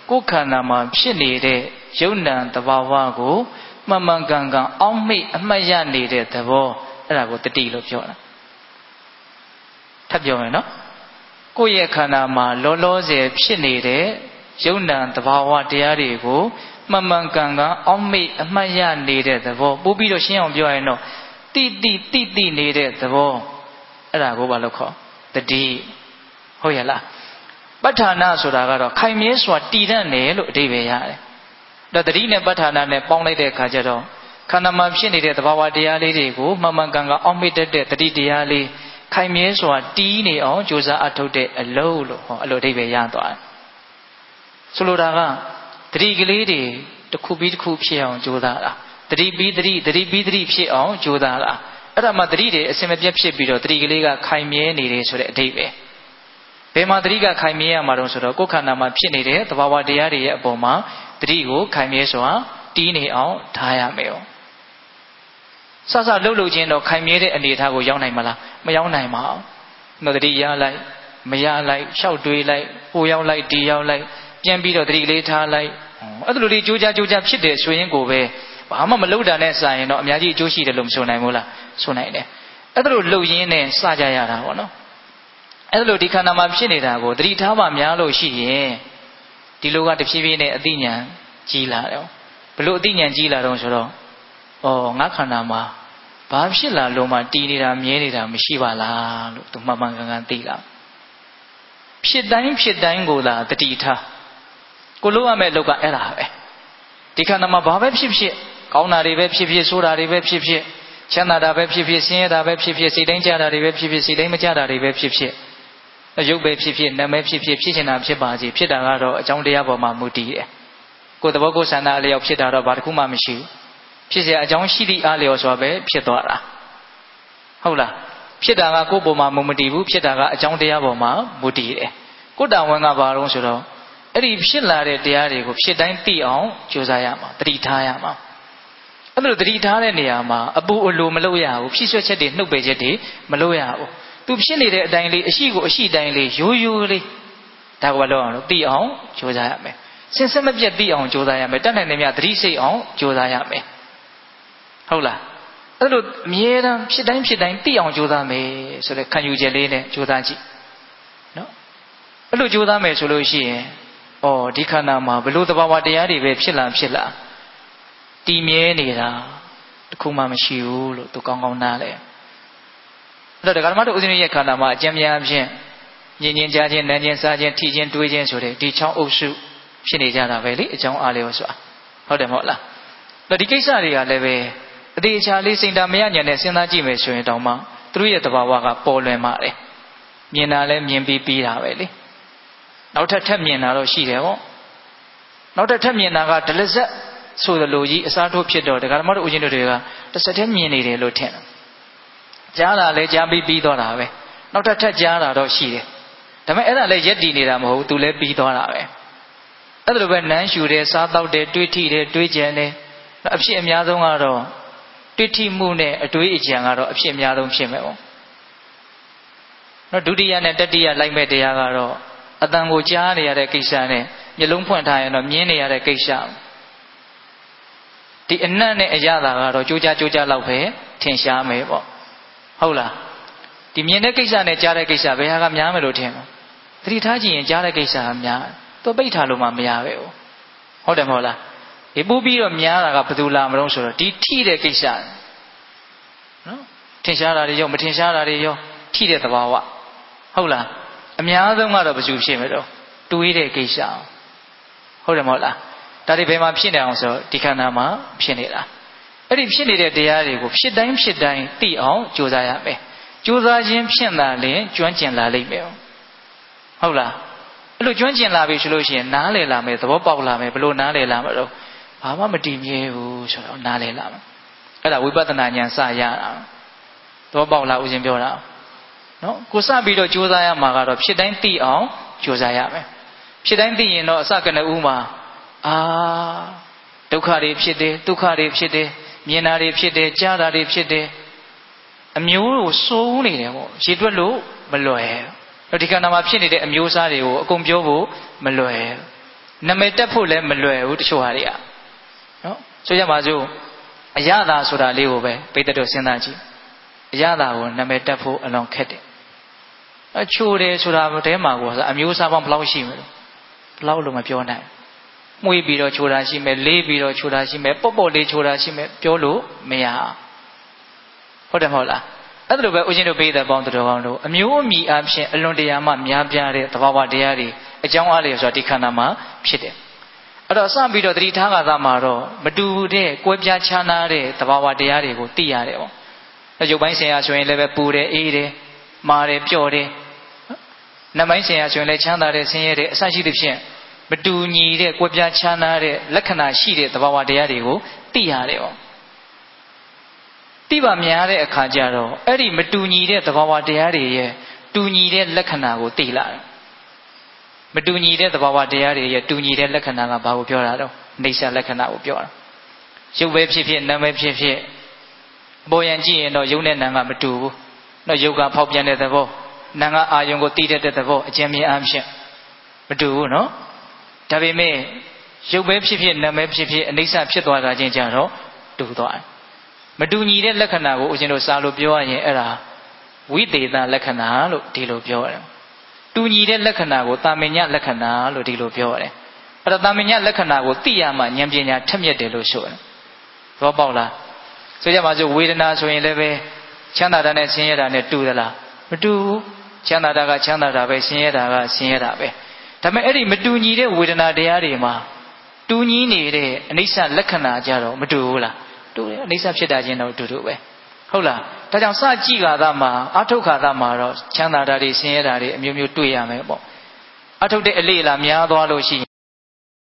ကိုယ်ခန္ဓာမှာဖြစ်နေတဲ့ယုံနံသဘာဝကိုမှန်မှန်ကန်ကန်အောက်မေ့အမှတ်ရနေတဲ့သဘောအဲ့ဒါကိုတတိလို့ပြောတာထပ်ပြောမယ်နော်ကိုယ့်ရဲ့ခန္ဓာမှာလောလောဆယ်ဖြစ်နေတဲ့ယုံနံသဘာဝတရားတွေကိုမှန်မှန်ကန်ကန်အောက်မေ့အမှတ်ရနေတဲ့သဘောပို့ပြီးတော့ရှင်းအောင်ပြောရင်တော့တိနေတဲ့သဘောအဲ့ဒါကိုဘာလို့ခေါ်တတိဟုတ်ရဲ့လားပဋ္ဌာနာဆိုတာကတော့ခိုင်မြဲစွာတည်တတ်တယ်လို့အဓိပ္ပာယ်ရတယ်ဒါတတိနဲ့ပဋ္ဌာနာနဲ့ပေါင်းလိုက်တဲ့အခါကျတော့ခန္ဓာမှာဖြစ်နေတဲ့သဘာဝတရားလေးတွေကိုမှန်မှန်ကန်ကန်အောက်မေ့တတ်တဲ့တတိတရားလေးခိုင်မြဲစွာတည်နေအောင်ကြိုးစားအထုတ်တဲ့အလုပ်လို့ဟောအဲ့လိုအဓိပ္ပာယ်ရသွားတယ်ဆိုလိုတာကတတိကလေးတွေတစ်ခုပြီးတစ်ခုဖြစ်အောင်ကြိုးစားတာတတိပြီးတတိဖြစ်အောင်ကြိုးစားတာအဲ့ဒါမှတတိတွေအစင်မပြတ်ဖြစ်ပြီးတော့တတိကလေးကခိုင်မြဲနေတယ်ဆိုတဲ့အဓိပ္ပာယ်ဘယ်မှာတတိကခိုင်မြဲရမှာတော့ဆိုတော့ကိုယ်ခန္ဓာမှာဖြစ်နေတဲ့သဘာဝတရားတွေရဲ့အပေါ်မှာတတိကိုခိုင်မြဲစွာတည်နေအောင်ထားရမယ်။စလှုပ်ခြင်းတော့ခိုင်မြဲတဲ့အနေအထားကိုရောက်နိုင်မလားမရောက်နိုင်ပါဘူး။တတိရလိုက်မရလိုက်လျှောက်တွေးလိုက်ဟိုရောက်လိုက်ဒီရောက်လိုက်ပြန်ပြီးတော့တတိကလေးထားလိုက်အဲ့လိုလေးကြိုးကြားဖြစ်တယ်ဆိုရင်ကိုပဲဘာမှမလုပ်တာနဲ့စာရင်တော့အများကြီးအကျိုးရှိတယ်လို့မဆိုနိုင်ဘူးလားဆိုနိုင်တယ်။အဲ့လိုလှုပ်ရင်းနဲ့စကြရတာပေါ့နော်။အဲ့လိုဒီခန္ဓာမှာဖြစ်နေတာကိုသတိထားမှများလို့ရှိရင်ဒီလိုကတဖြည်းဖြည်းနဲ့အသိဉာဏ်ကြီးလာတယ်ဘလို့အသိဉာဏ်ကြီးလာတော့ဆိုတော့ငါခန္ဓာမှာဘာဖြစ်လာလို့မှတည်နေတာမြဲနေတာမရှိပါလားလို့သူမှန်မှန်ကန်ကန်သိလာဖြစ်တိုင်းကိုသာတတိထားကိုလို့ရမယ့်လောက်ကအဲ့ဒါပဲဒီခန္ဓာမှာဘာပဲဖြစ်ကောင်းတာတွေပဲဖြစ်ဆိုးတာတွေပဲဖြစ်ချမ်းသာတာပဲဖြစ်ဆင်းရဲတာပဲဖြစ်စိတ်တိုင်းကြတာတွေပဲဖြစ်စိတ်တိုင်းမကြတာတွေပဲဖြစ်ရုပ်ပဲဖြစ်နာမည်ဖြစ်ချင်တာဖြစ်ပါစေဖြစ်တာကတော့အကြောင်းတရားပေါ်မှာမူတည်တယ်ကိုယ်သဘောကိုယ်ဆန္ဒအလျောက်ဖြစ်တာတော့ဘာတစ်ခုမှမရှိဘူးဖြစ်เสียအကြောင်းရှိသည့်အားလျော်စွာပဲဖြစ်သွားတာဟုတ်လားဖြစ်တာကကိုယ်ပေါ်မှာမတည်ဘူးဖြစ်တာကအကြောင်းတရားပေါ်မှာမူတည်တယ်ကိုယ်တာဝန်ကဘာလို့ဆိုတော့အဲ့ဒီဖြစ်လာတဲ့တရားတွေကိုဖြစ်တိုင်းသိအောင်ကြိုးစားရမှာတတိထားရမှာအဲ့လိုတတိထားတဲ့နေရာမှာအပူအလိုမလုပ်ရဘူးဖြစ်ရွှက်ချက်တွေနှုတ်ပယ်ချက်တွေမလုပ်ရဘူးသူဖြစ်နေတဲ့အတိုင်းလေးအရှိကိုအရှိတိုင်းလေးရိုးရိုးလေးဒါကဘာလို့အောင်လို့သိအောင်ကြိုးစားရမယ်စင်စစ်မပြတ်သိအောင်ကြိုးစားရမယ်တတ်နိုင်တဲ့မြတ်သတိစိတ်အောင်ကြိုးစားရမယ်ဟုတ်လားအဲ့လိုအမြဲတမ်းဖြစ်တိုင်းသိအောင်ကြိုးစားမယ်ဆိုတဲ့ခံယူချက်လေးနဲ့ကြိုးစားကြည့်နော်အဲ့လိုကြိုးစားမယ်ဆိုလို့ရှိရင်ဒီခန္ဓာမှာဘလို့သဘာဝတရားတွေပဲဖြစ်လာတည်မြဲနေတာတခုမှမရှိဘူးလို့သူကောင်းကောင်းနားလဲအဲ့တော့ဒကာဓမ္မတို့ဦးဇင်းရဲ့ခန္ဓာမှာအကျဉ်းများဖြင့်ညင်ကြားခြင်းနမ်းခြင်းစားခြင်းထိခြင်းတွေးခြင်းဆိုတဲ့ဒီ6အုပ်စုဖြစ်နေကြတာပဲလေအကြောင်းအားလျော်စွာဟုတ်တယ်မဟုတ်လားအဲ့ဒီကိစ္စတွေကလည်းပဲအသေးချာလေးစိတ်ဓာတ်မရညံနဲ့စဉ်းစားကြည့်မယ်ဆိုရင်တောင်မှသူတို့ရဲ့သဘာဝကပေါ်လွင်ပါတယ်မြင်တာလည်းမြင်ပြီးတာပဲလေနောက်ထပ်မြင်တာတော့ရှိတယ်ပေါ့နောက်ထပ်မြင်တာကဒလဇက်ဆိုသလိုကြီးအစားထိုးဖြစ်တော့ဒကာဓမ္မတို့ဦးဇင်းတို့တွေကတစ်စက်တည်းမြင်နေတယ်လို့ထင်တယ်ကြားတာလည်းကြားပြီးသွားတာပဲနောက်ထပ်ကြားတာတော့ရှိတယ်ဒါပေမဲ့အဲ့ဒါလည်းရက်တည်နေတာမဟုတ်ဘူးသူလည်းပြီးသွားတာပဲအဲ့လိုပဲနမ်းရှူတယ်စားတော့တယ်တွေးထိတယ်တွေးကြံတယ်အဖြစ်အများဆုံးကတော့တွေးထိမှုနဲ့အတွေးအကြံကတော့အဖြစ်အများဆုံးဖြစ်မယ်ပေါ့နော်ဒုတိယနဲ့တတိယလိုက်မဲ့တရားကတော့အတန်ကိုကြားနေရတဲ့ကိစ္စနဲ့မျက်လုံးဖွင့်ထားရင်တော့မြင်နေရတဲ့ကိစ္စဒီအနတ်နဲ့အရသာကတော့ကြိုးကြားလောက်ပဲထင်ရှားမယ်ပေါ့ဟုတ်လားဒီမြင်တဲ့ကိစ္စနဲ့ကြားတဲ့ကိစ္စဘယ်ဟာကများမယ်လို့ထင်လဲသတိထားကြည့်ရင်ကြားတဲ့ကိစ္စကများသူပိတ်ထားလို့မှမရပဲဟုတ်တယ်မဟုတ်လားဒီပူပြီးတော့များတာကဘယ်သူလာမလို့ဆိုတော့ဒီထိတဲ့ကိစ္စနော်ထင်ရှားတာတွေရောမထင်ရှားတာတွေရောထိတဲ့သဘာဝဟုတ်လားအများဆုံးကတော့ဘယ်သူဖြစ်မလို့တွေးတဲ့ကိစ္စဟုတ်တယ်မဟုတ်လားဒါတွေဘယ်မှာဖြစ်နေအောင်ဆိုဒီခန္ဓာမှာဖြစ်နေတာအဲ့ဒီဖြစ်နေတဲ့တရားတွေကိုဖြစ်တိုင်းသိအောင်ကြိုးစားရမယ်ကြိုးစားခြင်းဖြင့်သာလျှင်ကျွမ်းကျင်လာလိမ့်မယ်ဟုတ်လားအဲ့လိုကျွမ်းကျင်လာပြီဆိုလို့ရှိရင်နားလည်လာမယ်သဘောပေါက်လာမယ်ဘလို့နားလည်လာမှာတော့ဘာမှမတည်မြဲဘူးဆိုတော့နားလည်လာမယ်အဲ့ဒါဝိပဿနာဉာဏ်စရတာသဘောပေါက်လားဦးဇင်းပြောတာနော်ကိုစပြီးတော့ကြိုးစားရမှာကတော့ဖြစ်တိုင်းသိအောင်ကြိုးစားရမယ်ဖြစ်တိုင်းသိရင်တော့အစကနဦးမှာဒုက္ခတွေဖြစ်တယ်ဒုက္ခတွေဖြစ်တယ်မြင်တာတွေဖြစ်တယ်ကြားတာတွေဖြစ်တယ်အမျိုးကိုစိုးနေတယ်ပေါ့ရေတွက်လို့မလွယ်ဒီခန္ဓာမှာဖြစ်နေတဲ့အမျိုးအစားတွေကိုအကုန်ပြောဖို့မလွယ်နာမည်တက်ဖို့လည်းမလွယ်ဘူးတချို့ဟာတွေကနော်ဆိုကြပါစို့အရသာဆိုတာလေးကိုပဲပိဿတို့စဉ်းစားကြည့်အရသာကိုနာမည်တက်ဖို့အလွန်ခက်တယ်ချိုတယ်ဆိုတာတဲမှာကိုအမျိုးအစားပေါင်းဘယ်လောက်ရှိမလဲဘယ်လောက်လို့မပြောနိုင်မှုေးပြီးတော့ချိုတာရှိမယ်လေးပြီးတော့ချိုတာရှိမယ်ပေါ့ပေါ့လေးချိုတာရှိမယ်ပြောလို့မရဟုတ်တယ်မဟုတ်လားအဲ့ဒါလိုပဲဦးဇင်းတို့ပိဿပေါင်းတော်ကောင်းတို့အမျိုးအမည်အဖြစ်အလွန်တရာမှများပြားတဲ့သဘာဝတရားတွေအကြောင်းအားလျော်ဆိုတာဒီခန္ဓာမှာဖြစ်တယ်အဲ့တော့စပြီးတော့သတိထားကသာမှာတော့မတူတဲ့ကွဲပြားခြားနားတဲ့သဘာဝတရားတွေကိုသိရတယ်ပေါ့ရုပ်ပိုင်းဆိုင်ရာဆိုရင်လည်းပဲပူတယ်အေးတယ်မာတယ်ပျော့တယ်နတ်ပိုင်းဆိုင်ရာဆိုရင်လည်းချမ်းသာတယ်ဆင်းရဲတယ်အစရှိသဖြင့်မတူညီတဲ့ကွဲပြားခြားနားတဲ့လက္ခဏာရှိတဲ့သဘာဝတရားတွေကိုသိရတယ်ပေါ့သိပါများတဲ့အခါကျတော့အဲ့ဒီမတူညီတဲ့သဘာဝတရားတွေရဲ့တူညီတဲ့လက္ခဏာကိုသိလာတယ်မတူညီတဲ့သဘာဝတရားတွေရဲ့တူညီတဲ့လက္ခဏာကဘာကိုပြောတာတော့နေဆာလက္ခဏာကိုပြောတာရုပ်ပဲဖြစ်ဖြစ်နာမ်ပဲဖြစ်ဖြစ်အပေါ်ယံကြည့်ရင်တော့ရုပ်နဲ့နာမ်ကမတူဘူးတော့ရုပ်ကဖောက်ပြန်တဲ့သဘောနာမ်ကအာယုံကိုတည်တဲ့သဘောအကျဉ်းမြင်အားဖြင့်မတူဘူးနော်ဒါပေမဲ့ရုပ်ပဲဖြစ်ဖြစ်နာမ်ပဲဖြစ်ဖြစ်အနိစ္စဖြစ်သွားတာချင်းကြတော့တူသွားတယ်မတူညီတဲ့လက္ခဏာကိုဦးဇင်းတို့စာလို့ပြောရရင်အဲ့ဒါဝိသေသလက္ခဏာလို့ဒီလိုပြောရတယ်တူညီတဲ့လက္ခဏာကိုတာမညလက္ခဏာလို့ဒီလိုပြောရတယ်အဲ့တော့တာမညလက္ခဏာကိုသိရမှဉာဏ်ပညာထက်မြက်တယ်လို့ဆိုတယ်သဘောပေါက်လားဆိုကြပါစို့ဝေဒနာဆိုရင်လည်းပဲချမ်းသာတာနဲ့ဆင်းရဲတာနဲ့တူသလားမတူဘူးချမ်းသာတာကချမ်းသာတာပဲဆင်းရဲတာကဆင်းရဲတာပဲဒါပေမဲ့အဲ့ဒီမတူညီတဲ့ဝေဒနာတရားတွေမှာတူညီနေတဲ့အနိစ္စလက္ခဏာကြတော့မတူဘူးလားတူတယ်အနိစ္စဖြစ်တာချင်းတော့တူတူပဲဟုတ်လားဒါကြောင့်စကြည့်ခါသာမှာအထုတ်ခါသာမှာတော့ချမ်းသာတာတွေဆင်းရဲတာတွေအမျိုးမျိုးတွေ့ရမယ်ပေါ့အထုတ်တဲ့အလေးလာများသွားလို့ရှိ